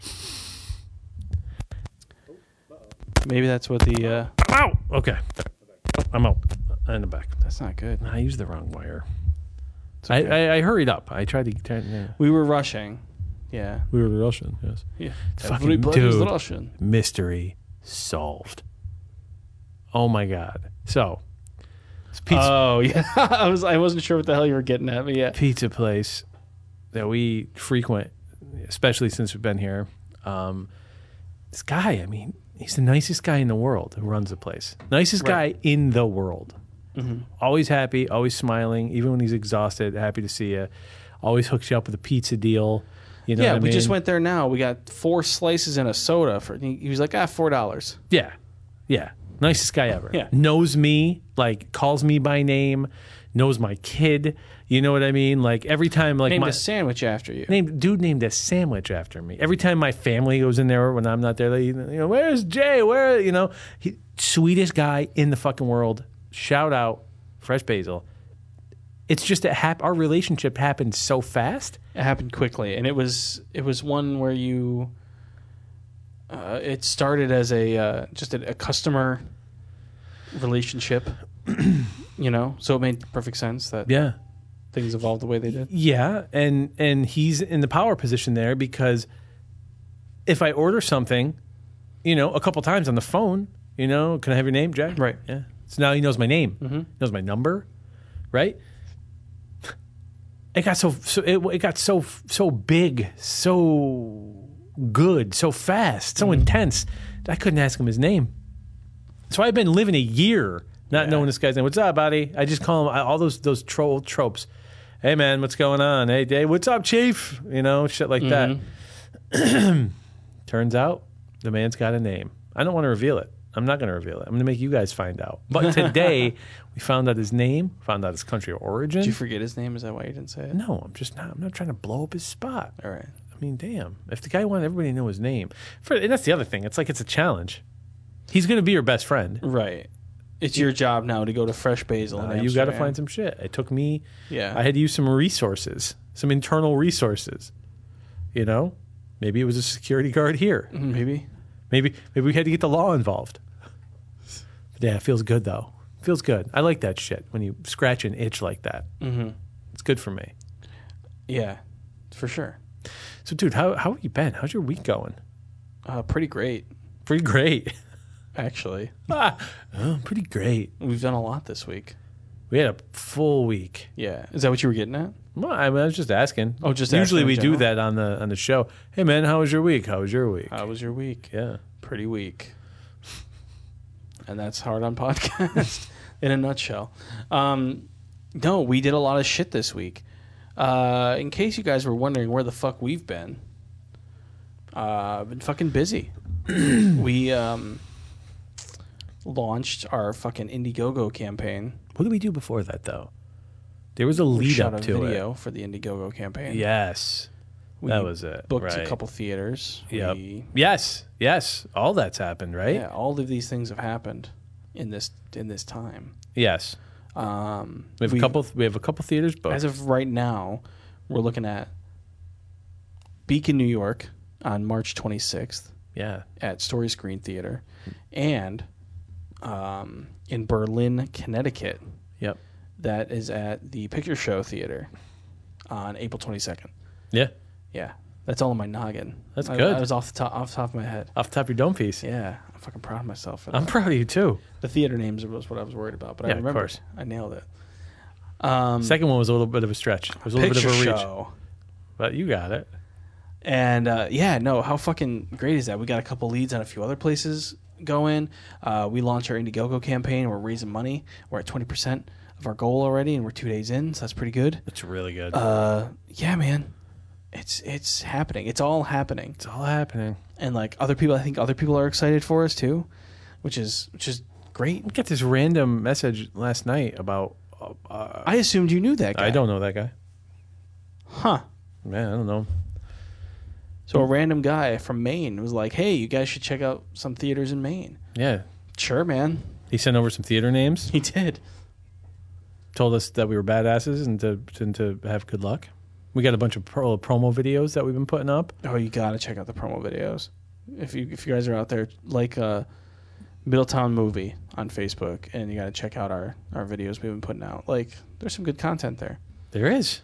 Maybe that's what the... I'm out! Okay. I'm out. In the back. That's not good. I used the wrong wire. Okay. I hurried up. I tried to turn... Yeah. We were rushing. Yeah. We were rushing, yes. Yeah. Everybody's rushing. Mystery solved. Oh my god. So, it's pizza. Oh yeah. I wasn't sure what the hell you were getting at, but yeah. Pizza place that we frequent, especially since we've been here. This guy, I mean, he's the nicest guy in the world who runs the place. Nicest guy in the world. Mm-hmm. Always happy, always smiling, even when he's exhausted, happy to see you. Always hooks you up with a pizza deal. You know what I mean? Just went there now. We got 4 slices and a soda. He was like, $4. Yeah. Yeah. Nicest guy ever. Yeah. Knows me, like calls me by name, knows my kid. You know what I mean? Like every time, like Named a sandwich after you. dude named a sandwich after me. Every time my family goes in there when I'm not there, they, where's Jay? Where, sweetest guy in the fucking world. Shout out, Fresh Basil. It's just that our relationship happened so fast. It happened quickly, and it was one where you. It started as just a customer relationship, so it made perfect sense that things evolved the way they did. Yeah, and he's in the power position there because if I order something, a couple times on the phone, can I have your name, Jack? Right. Yeah. So now he knows my name, knows my number, right? It got so big, so good, so fast, so intense. I couldn't ask him his name. So I've been living a year not knowing this guy's name. What's up, buddy? I just call him all those troll tropes. Hey man, what's going on? Hey Dave, what's up, Chief? Shit like that. Turns out the man's got a name. I don't want to reveal it. I'm not going to reveal it. I'm going to make you guys find out. But today, we found out his name, found out his country of origin. Did you forget his name? Is that why you didn't say it? No, I'm not trying to blow up his spot. All right. I mean, damn. If the guy wanted everybody to know his name. And that's the other thing. It's like it's a challenge. He's going to be your best friend. Right. It's your job now to go to Fresh Basil. You got to find some shit. It took me. Yeah. I had to use some resources, some internal resources. Maybe it was a security guard here. Maybe we had to get the law involved. Yeah, it feels good though. Feels good. I like that shit when you scratch an itch like that. Mm-hmm. It's good for me. Yeah, for sure. So, dude, how have you been? How's your week going? Pretty great. Pretty great. Actually. Pretty great. We've done a lot this week. We had a full week. Yeah. Is that what you were getting at? Well, I was just asking. Oh, just usually asking we in do general? that on the show. Hey, man, how was your week? How was your week? How was your week? Yeah. Pretty weak. And that's Hard On Podcast in a nutshell. No, we did a lot of shit this week. In case you guys were wondering where the fuck we've been fucking busy. We launched our fucking Indiegogo campaign. What did we do before that, though? There was a lead up to video it. for the Indiegogo campaign. Yes. We that was it. Booked right. a couple theaters. Yep. Yes. All that's happened, right? Yeah, all of these things have happened in this time. Yes. We have a couple theaters booked. As of right now, we're looking at Beacon, New York on March 26th. Yeah. At Story Screen Theater. And in Berlin, Connecticut. Yep. That is at the Picture Show Theater on April 22nd. Yeah. Yeah. That's all in my noggin. That's good. I was off the top of my head. Off the top of your dome piece. Yeah. I'm fucking proud of myself for that. I'm proud of you, too. The theater names was what I was worried about, but I remember. Of course. I nailed it. Second one was a little bit of a stretch. It was a little bit of a reach. Show. But you got it. And, how fucking great is that? We got a couple leads on a few other places going. We launched our Indiegogo campaign. We're raising money. We're at 20% of our goal already, and we're 2 days in, so that's pretty good. That's really good. Yeah, man. It's happening. It's all happening. It's all happening. And I think other people are excited for us too, which is great. I got this random message last night about. I assumed you knew that guy. I don't know that guy. Huh? Man, I don't know. So a random guy from Maine was like, "Hey, you guys should check out some theaters in Maine." Yeah. Sure, man. He sent over some theater names. He did. Told us that we were badasses and to have good luck. We got a bunch of promo videos that we've been putting up. Oh, you got to check out the promo videos. If you guys are out there, like Middletown Movie on Facebook, and you got to check out our videos we've been putting out. There's some good content there. There is.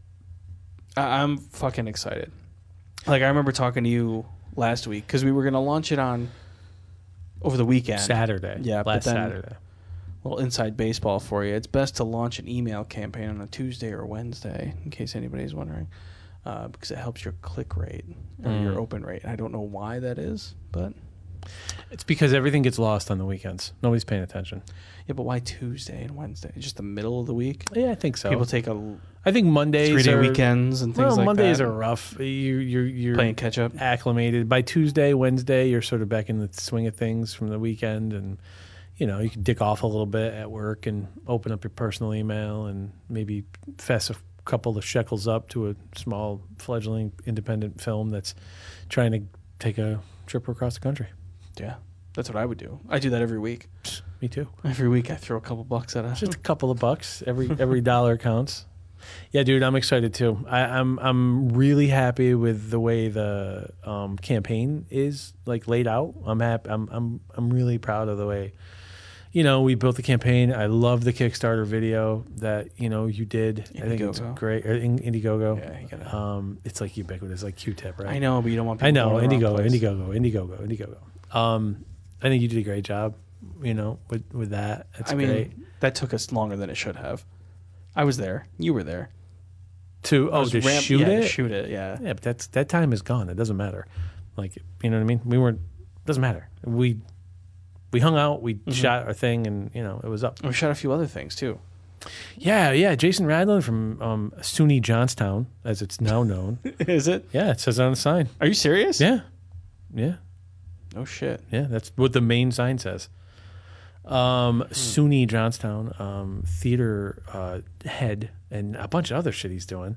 I'm fucking excited. I remember talking to you last week because we were going to launch it over the weekend. Saturday. Yeah, last Saturday. Little inside baseball for you. It's best to launch an email campaign on a Tuesday or Wednesday, in case anybody's wondering, because it helps your click rate or your open rate. I don't know why that is, but it's because everything gets lost on the weekends. Nobody's paying attention. Yeah, but why Tuesday and Wednesday? Just the middle of the week? Yeah, I think so. People take I think Mondays 3-day weekends and things like that. Mondays are rough. You're playing catch up, acclimated. By Tuesday, Wednesday, you're sort of back in the swing of things from the weekend, and you know, you can dick off a little bit at work and open up your personal email and maybe fess a couple of shekels up to a small fledgling independent film that's trying to take a trip across the country. Yeah, that's what I would do. I do that every week. Me too. Every week I throw a couple bucks at it. Just a couple of bucks. Every dollar counts. Yeah, dude, I'm excited too. I'm really happy with the way the campaign is like laid out. I'm happy. I'm really proud of the way, you know, we built the campaign. I love the Kickstarter video that, you know, you did. Indiegogo. I think it's great. Indiegogo. Yeah, you gotta. It's like ubiquitous, like Q-tip, right? I know, but you don't want people I know. going to the wrong Indiegogo. I think you did a great job, you know, with that. That's I mean, great. that took us longer than it should have. I was there. You were there. To shoot yeah, it? To shoot it, yeah. Yeah, but that time is gone. It doesn't matter. Like, you know what I mean? We weren't. Doesn't matter. We hung out. We shot our thing, and you know it was up. We shot a few other things too. Yeah. Jason Radlin from SUNY Johnstown, as it's now known. Is it? Yeah, it says it on the sign. Are you serious? Yeah. No shit. Yeah, that's what the main sign says. SUNY Johnstown theater head and a bunch of other shit he's doing.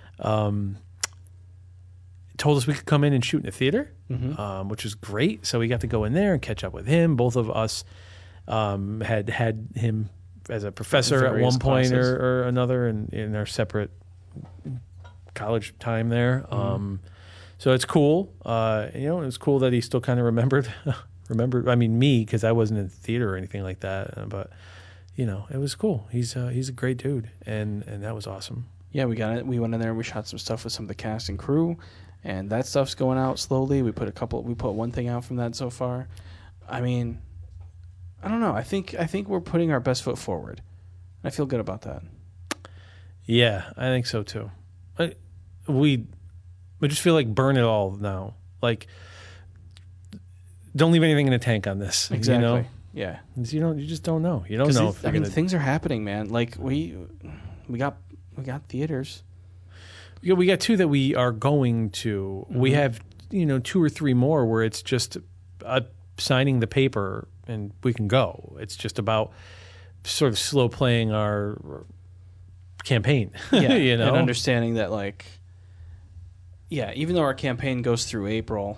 Told us we could come in and shoot in the theater, which is great. So we got to go in there and catch up with him. Both of us had him as a professor at one point or another in our separate college time there. So it's cool. You know, it's cool that he still kind of remembered. I mean, me, because I wasn't in theater or anything like that. But you know, it was cool. He's a great dude, and that was awesome. Yeah, we got it. We went in there and we shot some stuff with some of the cast and crew, and that stuff's going out slowly. We put one thing out from that so far. I mean, I don't know. I think we're putting our best foot forward. I feel good about that. Yeah, I think so too. We just feel like burn it all now. Like, don't leave anything in a tank on this. Exactly. You know? Yeah. You just don't know. You don't know. Things are happening, man. Like we got theaters. Yeah, we got two that we are going to. We have, you know, 2 or 3 more where it's just signing the paper and we can go. It's just about sort of slow playing our campaign. Yeah, you know, and understanding that, like, yeah, even though our campaign goes through April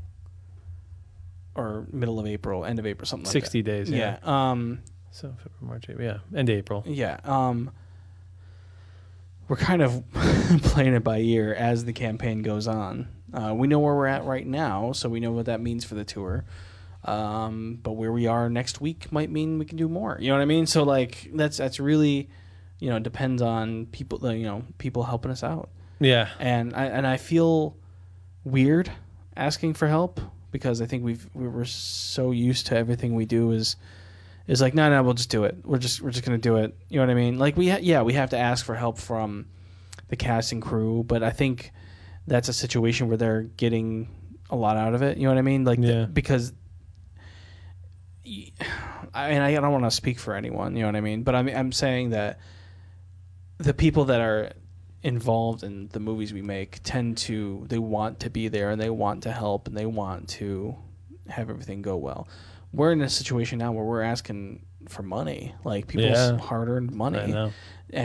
or middle of April, end of April, something like 60 that. 60 days. Yeah. So February, March, April. Yeah, end of April. Yeah. We're kind of playing it by ear as the campaign goes on. We know where we're at right now, so we know what that means for the tour. But where we are next week might mean we can do more. You know what I mean? So like that's really, you know, depends on people. You know, people helping us out. Yeah. And I feel weird asking for help because I think we were so used to everything we do is like no, we'll just do it. We're just gonna do it. You know what I mean? Like we have to ask for help from the cast and crew, but I think that's a situation where they're getting a lot out of it. You know what I mean? Like because I don't want to speak for anyone. You know what I mean? But I'm saying that the people that are involved in the movies we make they want to be there and they want to help and they want to have everything go well. We're in a situation now where we're asking for money, like people's hard-earned money, I know.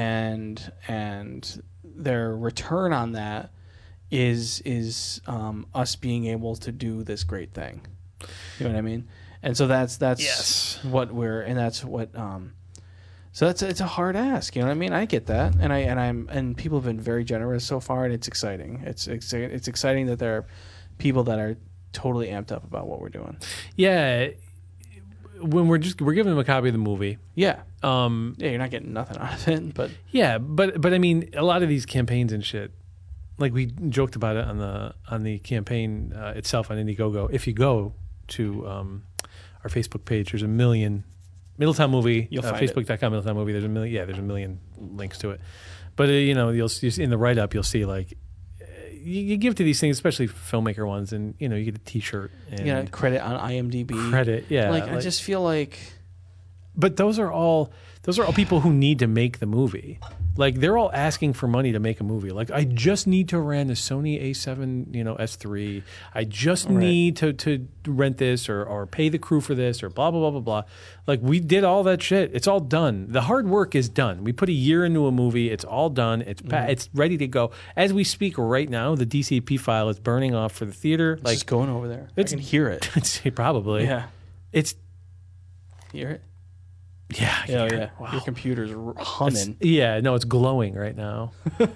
and their return on that is us being able to do this great thing. You know what I mean? And so that's yes. what we're, and that's what so it's a hard ask. You know what I mean? I get that, and people have been very generous so far, and it's exciting. It's exciting that there are people that are totally amped up about what we're doing. Yeah. When we're giving them a copy of the movie. Yeah. You're not getting nothing out of it, but but I mean, a lot of these campaigns and shit, like we joked about it on the campaign itself on Indiegogo. If you go to our Facebook page, there's a million Middletown Movie. You'll find Facebook.com Middletown Movie. There's a million. Yeah, there's a million links to it. But you know, you'll in the write up, you'll see like. You give to these things, especially filmmaker ones, and you know you get a T-shirt. And credit on IMDb. Credit, yeah. Like I just feel like, but those are all those are all people who need to make the movie. Like, they're all asking for money to make a movie. Like, I just need to rent a Sony A7, S3. I just need to rent this or pay the crew for this or blah, blah, blah, blah, blah. Like, we did all that shit. It's all done. The hard work is done. We put a year into a movie. It's all done. It's ready to go. As we speak right now, the DCP file is burning off for the theater. It's just going over there. I can hear it. Probably. Yeah. It's... Hear it? Yeah. Yeah. Wow. Your computer's humming. It's glowing right now.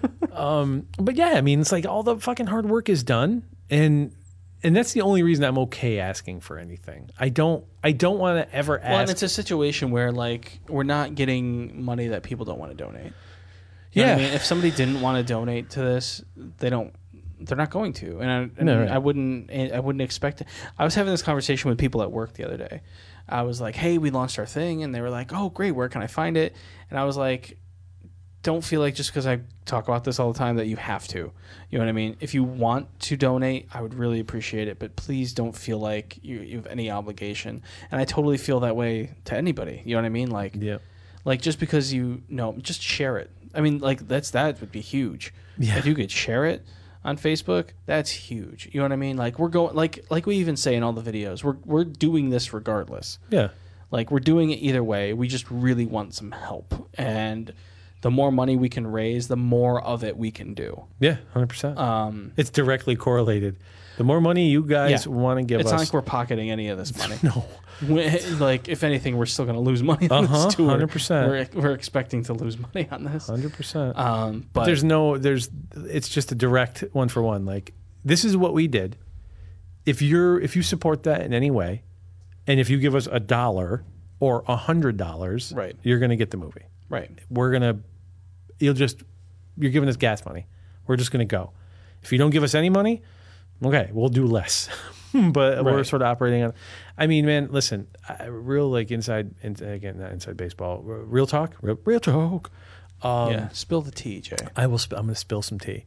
But yeah, I mean, it's like all the fucking hard work is done, and that's the only reason I'm okay asking for anything. I don't want to ever ask. Well, and it's a situation where like we're not getting money that people don't want to donate. You know what I mean? If somebody didn't want to donate to this, they're not going to, and I wouldn't expect it. I was having this conversation with people at work the other day. I was like, hey, we launched our thing. And they were like, oh, great. Where can I find it? And I was like, don't feel like just because I talk about this all the time that you have to. You know what I mean? If you want to donate, I would really appreciate it. But please don't feel like you have any obligation. And I totally feel that way to anybody. You know what I mean? Like, like just because just share it. I mean, like that would be huge. Yeah. If you could share it on Facebook, that's huge. You know what I mean? Like we're going like we even say in all the videos, we're doing this regardless. Yeah. Like we're doing it either way. We just really want some help. And the more money we can raise, the more of it we can do. Yeah, 100%. It's directly correlated. The more money you guys want to give us. It's not like we're pocketing any of this money. No. Like, if anything, we're still going to lose money on this tour. 100%. We're expecting to lose money on this. 100%. But it's just a direct one for one. Like, this is what we did. If you support that in any way, and if you give us $1 or $100, right, you're going to get the movie. Right. You're giving us gas money. We're just going to go. If you don't give us any money, okay, we'll do less. But we're sort of operating on. I mean, man, listen, real like inside baseball, real talk, real talk. Spill the tea, Jay. I'm going to spill some tea.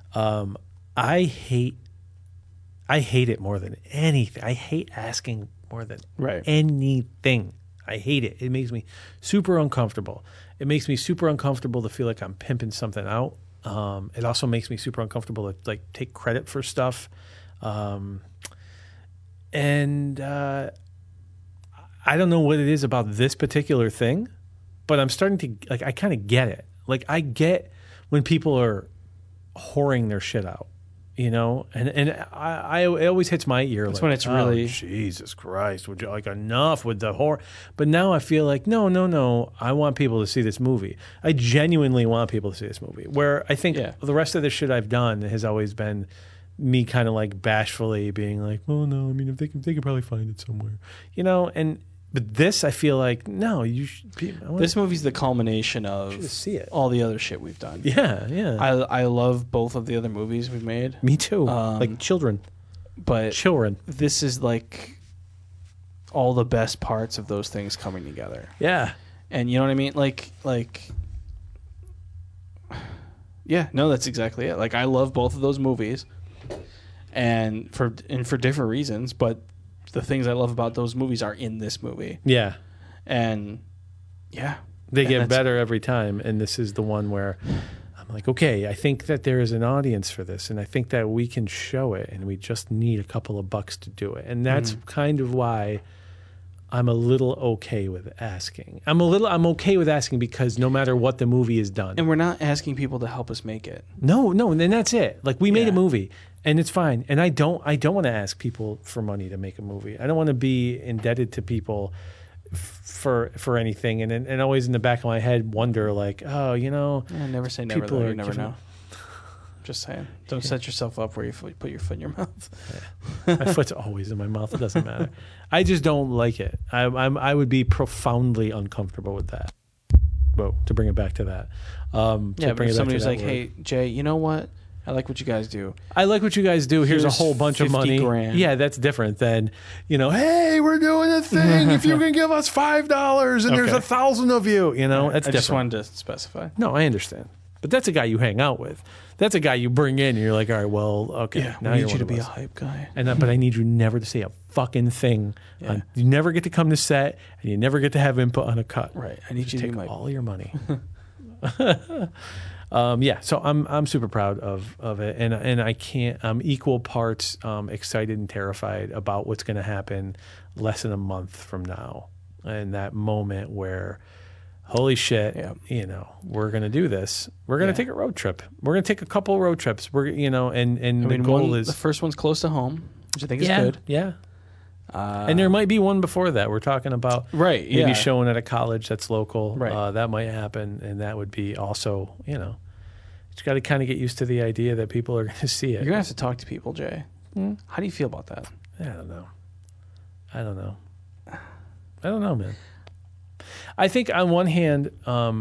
I hate it more than anything. I hate asking more than anything. I hate it. It makes me super uncomfortable. It makes me super uncomfortable to feel like I'm pimping something out. It also makes me super uncomfortable to like take credit for stuff. And I don't know what it is about this particular thing, but I'm starting to like, I kind of get it. Like I get when people are whoring their shit out, and it always hits my ear. That's like, when it's really Jesus Christ, would you like enough with the horror? But now I feel like no. I want people to see this movie. I genuinely want people to see this movie. Where I think the rest of the shit I've done has always been me kind of like bashfully being like, well, no, I mean, if they could probably find it somewhere, but this, I feel like, no, you should be. This movie's the culmination of see it. All the other shit we've done. Yeah. I love both of the other movies we've made. Me too. Like children. But children. This is like all the best parts of those things coming together. Yeah. And you know what I mean? Like yeah, no, that's exactly it. Like I love both of those movies. And for different reasons, but the things I love about those movies are in this movie. Yeah. And they get better every time, and this is the one where I'm like, okay, I think that there is an audience for this, and I think that we can show it, and we just need a couple of bucks to do it. And that's kind of why I'm a little okay with asking. I'm okay with asking because no matter what the movie is done. And we're not asking people to help us make it. No, and then that's it. Like we made a movie and it's fine. And I don't want to ask people for money to make a movie. I don't want to be indebted to people for anything. And always in the back of my head wonder like, oh, never say never though. You never know. Just saying. Don't set yourself up where you put your foot in your mouth. My foot's always in my mouth. It doesn't matter. I just don't like it. I would be profoundly uncomfortable with that. Well, to bring it back to that. But if somebody was like, hey, Jay, you know what? I like what you guys do. Here's a whole bunch of money. $50,000. Yeah, that's different than, hey, we're doing a thing. If you can give us $5 and there's 1,000 of you, that's different. I just wanted to specify. No, I understand. But that's a guy you hang out with. That's a guy you bring in, and you're like, all right, well, okay. Yeah, now I you're need you to one be of a us. hype guy. But I need you never to say a fucking thing. Yeah. You never get to come to set, and you never get to have input on a cut. Right. I need Just you to take be my all your money. So I'm super proud of it, and I can't. I'm equal parts excited and terrified about what's going to happen less than a month from now, and that moment where, holy shit, we're going to do this. We're going to take a road trip. We're going to take a couple road trips. And the goal is the first one's close to home, which I think is good. Yeah. And there might be one before that. We're talking about maybe showing at a college that's local. Right. That might happen, and that would be also, just got to kind of get used to the idea that people are going to see it. You're going to have to talk to people, Jay. How do you feel about that? I don't know, man. I think on one hand,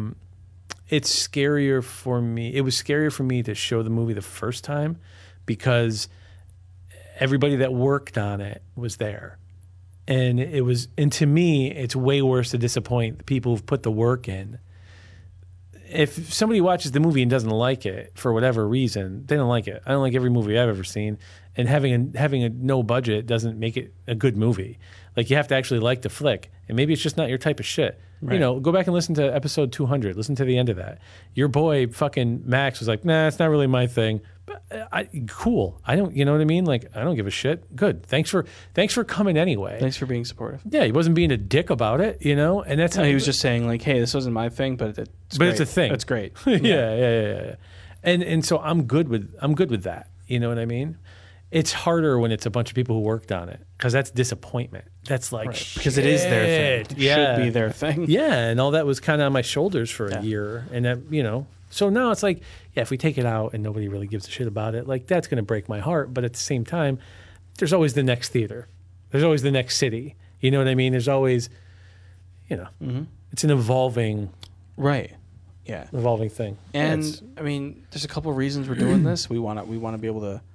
it's scarier for me. It was scarier for me to show the movie the first time because everybody that worked on it was there. And to me, it's way worse to disappoint the people who've put the work in. If somebody watches the movie and doesn't like it for whatever reason, they don't like it. I don't like every movie I've ever seen. And having a no budget doesn't make it a good movie. Like, you have to actually like the flick. And maybe it's just not your type of shit. Right. Go back and listen to episode 200. Listen to the end of that. Your boy fucking Max was like, nah, it's not really my thing. But cool. I don't, you know what I mean? Like, I don't give a shit. Good. Thanks for coming anyway. Thanks for being supportive. Yeah, he wasn't being a dick about it, and that's how he was just saying, like, hey, this wasn't my thing, but it's a thing. That's great. Yeah. And so I'm good with that. You know what I mean? It's harder when it's a bunch of people who worked on it because that's disappointment. That's like, because it is their thing. It should be their thing. Yeah, and all that was kind of on my shoulders for a year, and that, so now it's like, yeah, if we take it out and nobody really gives a shit about it, like, that's going to break my heart. But at the same time, there's always the next theater. There's always the next city. You know what I mean? There's always, it's an evolving, evolving thing. And there's a couple of reasons we're doing this. We want to be able to,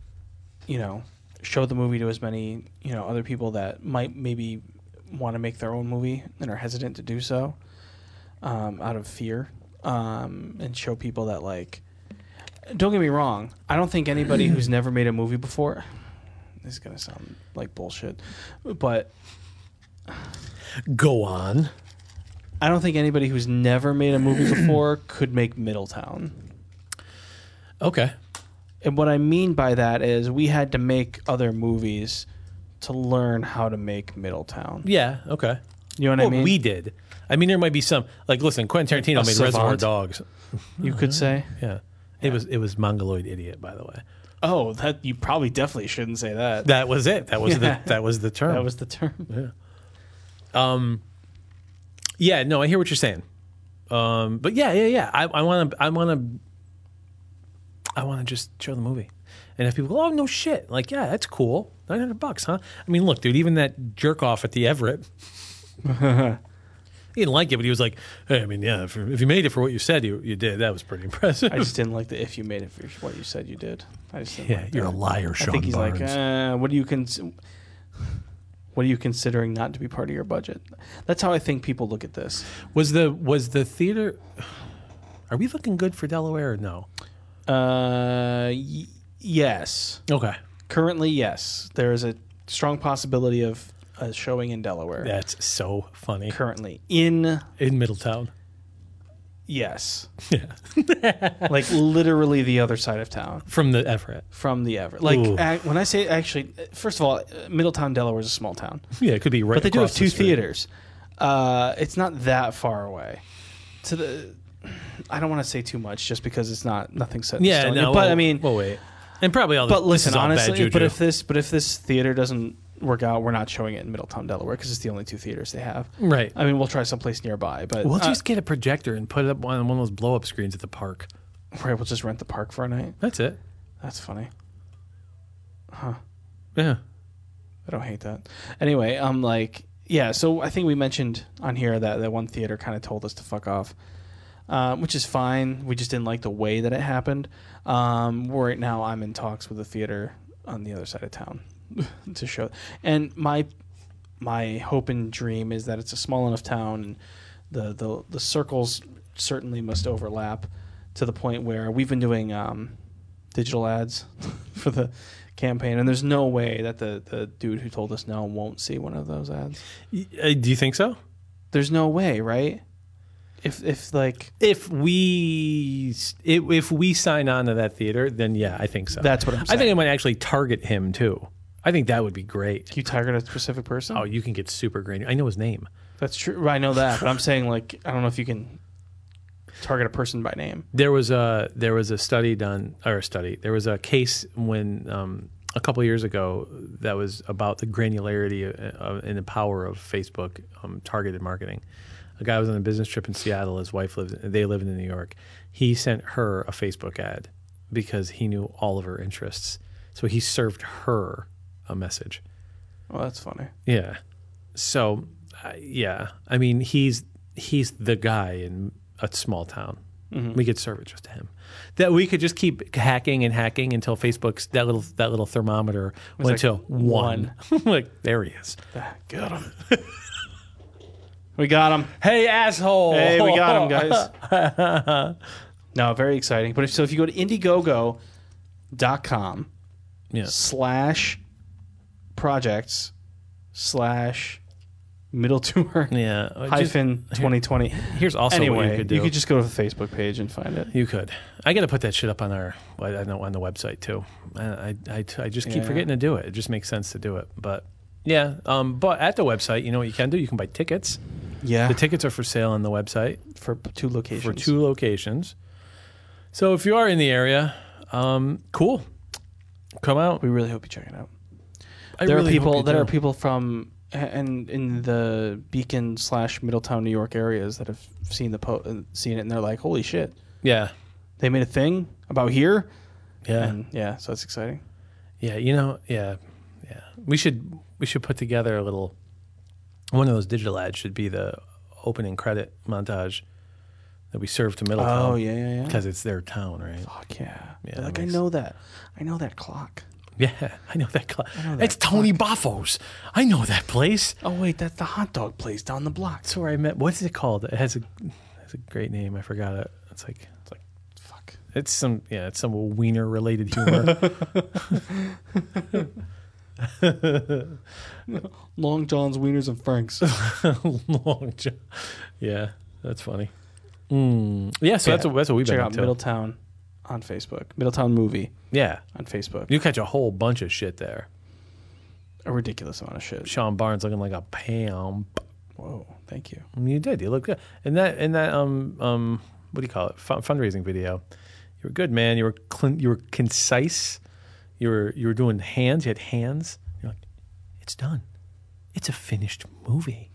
show the movie to as many, other people that might maybe want to make their own movie and are hesitant to do so, out of fear. And show people that, like, don't get me wrong, I don't think anybody who's never made a movie before, this is going to sound like bullshit, but go on. I don't think anybody who's never made a movie before could make Middletown. Okay. And what I mean by that is we had to make other movies to learn how to make Middletown. Yeah, okay. You know what I mean? We did. I mean, there might be some, like, listen, Quentin Tarantino made Reservoir Dogs. You could say. Yeah. It was Mongoloid Idiot, by the way. Oh, that you probably definitely shouldn't say that. That was it. That was that was the term. That was the term. Yeah. Yeah, no, I hear what you're saying. But yeah. I want to just show the movie. And if people go, oh, no shit. Like, yeah, that's cool. $900, huh? I mean, look, dude, even that jerk off at the Everett, he didn't like it, but he was like, hey, I mean, yeah, if you made it for what you said you did, that was pretty impressive. I just didn't like the if you made it for what you said you did. I just didn't like you're that. a liar, Sean I think he's Barnes. like, what are you considering not to be part of your budget? That's how I think people look at this. Was the theater, are we looking good for Delaware or no? Yes. Okay. Currently, yes. There is a strong possibility of a showing in Delaware. That's so funny. Currently. In Middletown. Yes. Yeah. Like, literally the other side of town. From the Everett. Like, when I say, actually, first of all, Middletown, Delaware is a small town. Yeah, it could be right But they do have across two the street. theaters. It's not that far away. I don't want to say too much just because it's nothing set in stone. No, but I mean, well, wait. And probably all. But listen, this is all honestly, bad juju. but if this theater doesn't work out, we're not showing it in Middletown, Delaware, because it's the only two theaters they have. Right. I mean, we'll try someplace nearby, but we'll just get a projector and put it up on one of those blow up screens at the park. Right. We'll just rent the park for a night. That's it. That's funny. Huh. Yeah. I don't hate that. Anyway, yeah. So I think we mentioned on here that one theater kind of told us to fuck off. Which is fine. We just didn't like the way that it happened. Right now, I'm in talks with a theater on the other side of town to show. And my hope and dream is that it's a small enough town, and the circles certainly must overlap to the point where we've been doing digital ads for the campaign, and there's no way that the dude who told us no won't see one of those ads. Do you think so? There's no way, right? If we sign on to that theater, then yeah, I think so. That's what I'm saying. I think I might actually target him too. I think that would be great. You target a specific person? Oh, you can get super great. I know his name. That's true. I know that, but I'm saying like I don't know if you can target a person by name. There was a study done, or a study. There was a case when a couple of years ago that was about the granularity and the power of Facebook targeted marketing. A guy was on a business trip in Seattle. His wife they lived in New York. He sent her a Facebook ad because he knew all of her interests. So he served her a message. Well, that's funny. Yeah. So, yeah. I mean, he's the guy in a small town. Mm-hmm. We could serve it just to him. That we could just keep hacking and hacking until Facebook's that little thermometer went to 1. Like, there he is. Got him. We got him. Hey, asshole. Hey, we got him, guys. No, very exciting. But if you go to Indiegogo.com /projects/middle tour hyphen 2020. Here's also what you could do. You could just go to the Facebook page and find it. You could. I got to put that shit up on on the website too. I just keep forgetting to do it. It just makes sense to do it. But yeah, but at the website, you know what you can do? You can buy tickets. Yeah. The tickets are for sale on the website. For 2 locations. So if you are in the area, cool. Come out. We really hope you check it out. There are people from and in the Beacon / Middletown, New York areas that have seen seen it, and they're like, "Holy shit!" Yeah, they made a thing about here. Yeah, and so it's exciting. Yeah, yeah. We should put together a little. One of those digital ads should be the opening credit montage that we serve to Middletown. Oh yeah. Because it's their town, right? Fuck yeah. Like I know that clock. Yeah, I know that clock. It's Tony Baffo's. I know that place. Oh wait, that's the hot dog place down the block. That's where I met. What's it called? It has a great name. I forgot it. It's like fuck. It's some wiener related humor. Long John's Wieners and Franks. Long John. Yeah, that's funny. Yeah, so that's what we've been check up out to. Middletown on Facebook. Middletown Movie. Yeah, on Facebook. You catch a whole bunch of shit there. A ridiculous amount of shit. Sean Barnes looking like a pam. Whoa, thank you. You did. You look good. And that what do you call it? Fundraising video. You were good, man. You were concise. You were doing hands. You had hands. You're like, it's done. It's a finished movie.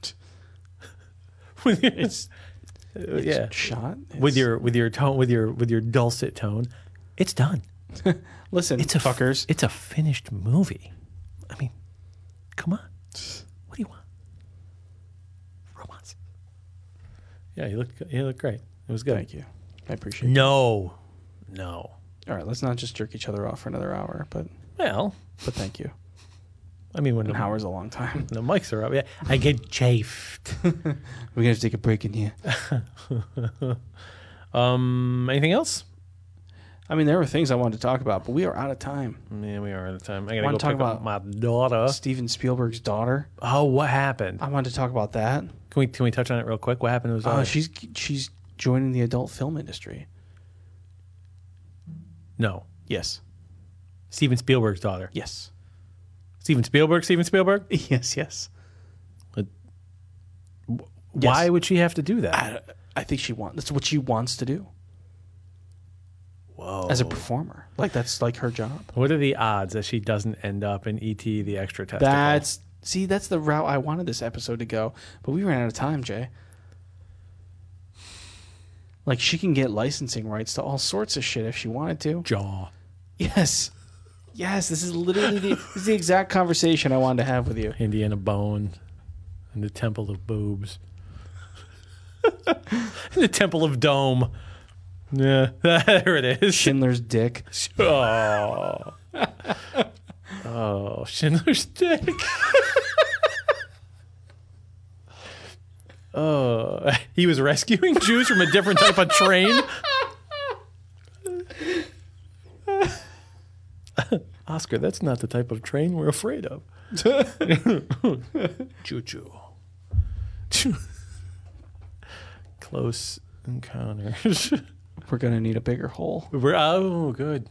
It's shot with your tone, with your dulcet tone. It's done. Listen, it's fuckers. It's a finished movie. I mean, come on. What do you want? Romance. Yeah, you look great. It was good. Thank you. I appreciate it. No. All right, let's not just jerk each other off for another hour, but thank you. I mean, when an hour's a long time. The mics are up. Yeah, I get chafed. We're gonna have to take a break in here. Anything else? I mean, there were things I wanted to talk about, but we are out of time. Yeah, we are out of time. I gotta go talk about my daughter, Steven Spielberg's daughter. Oh, what happened? I wanted to talk about that. Can we touch on it real quick? What happened to his daughter? She's joining the adult film industry. No. Yes. Steven Spielberg's daughter. Yes. Steven Spielberg? Yes. Why would she have to do that? I think that's what she wants to do. Whoa. As a performer. Like, that's like her job. What are the odds that she doesn't end up in E.T. the Extra Testicle? That's the route I wanted this episode to go, but we ran out of time, Jay. Like, she can get licensing rights to all sorts of shit if she wanted to. Jaw. Yes, this is literally the exact conversation I wanted to have with you. Indiana Bone and the Temple of Boobs. The Temple of Dome. Yeah, there it is. Schindler's Dick. Oh, Schindler's Dick. Oh, he was rescuing Jews from a different type of train. Oscar, that's not the type of train we're afraid of. Choo-choo. Close encounters. We're gonna need a bigger hole. Good.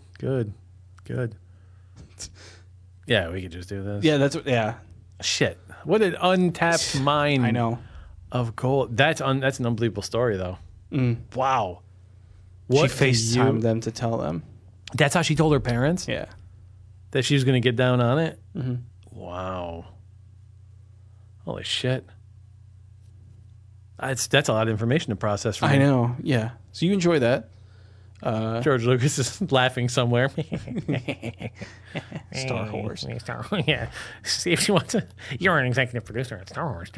Yeah, we could just do this. Yeah, that's what. Yeah, Shit. What an untapped mine. I know. Of gold. That's an unbelievable story, though. Wow. She FaceTimed them to tell them. That's how she told her parents? Yeah. That she was going to get down on it? Mm-hmm. Wow. Holy shit. That's a lot of information to process for me. I know. Yeah. So you enjoy that. George Lucas is laughing somewhere. Star Wars. Yeah. See if she wants to. You're an executive producer at Star Wars.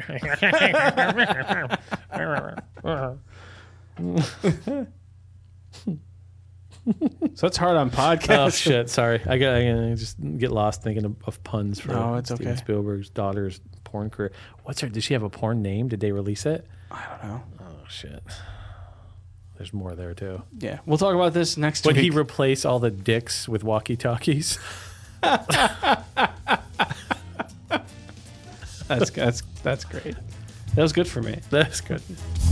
So it's hard on podcasts. Oh shit! Sorry, I just get lost thinking of puns for it's Steven okay. Spielberg's daughter's porn career. What's her? Did she have a porn name? Did they release it? I don't know. Oh shit! There's more there too. Yeah, we'll talk about this next Would week. he replace all the dicks with walkie-talkies? That's great. That was good for me. That's good.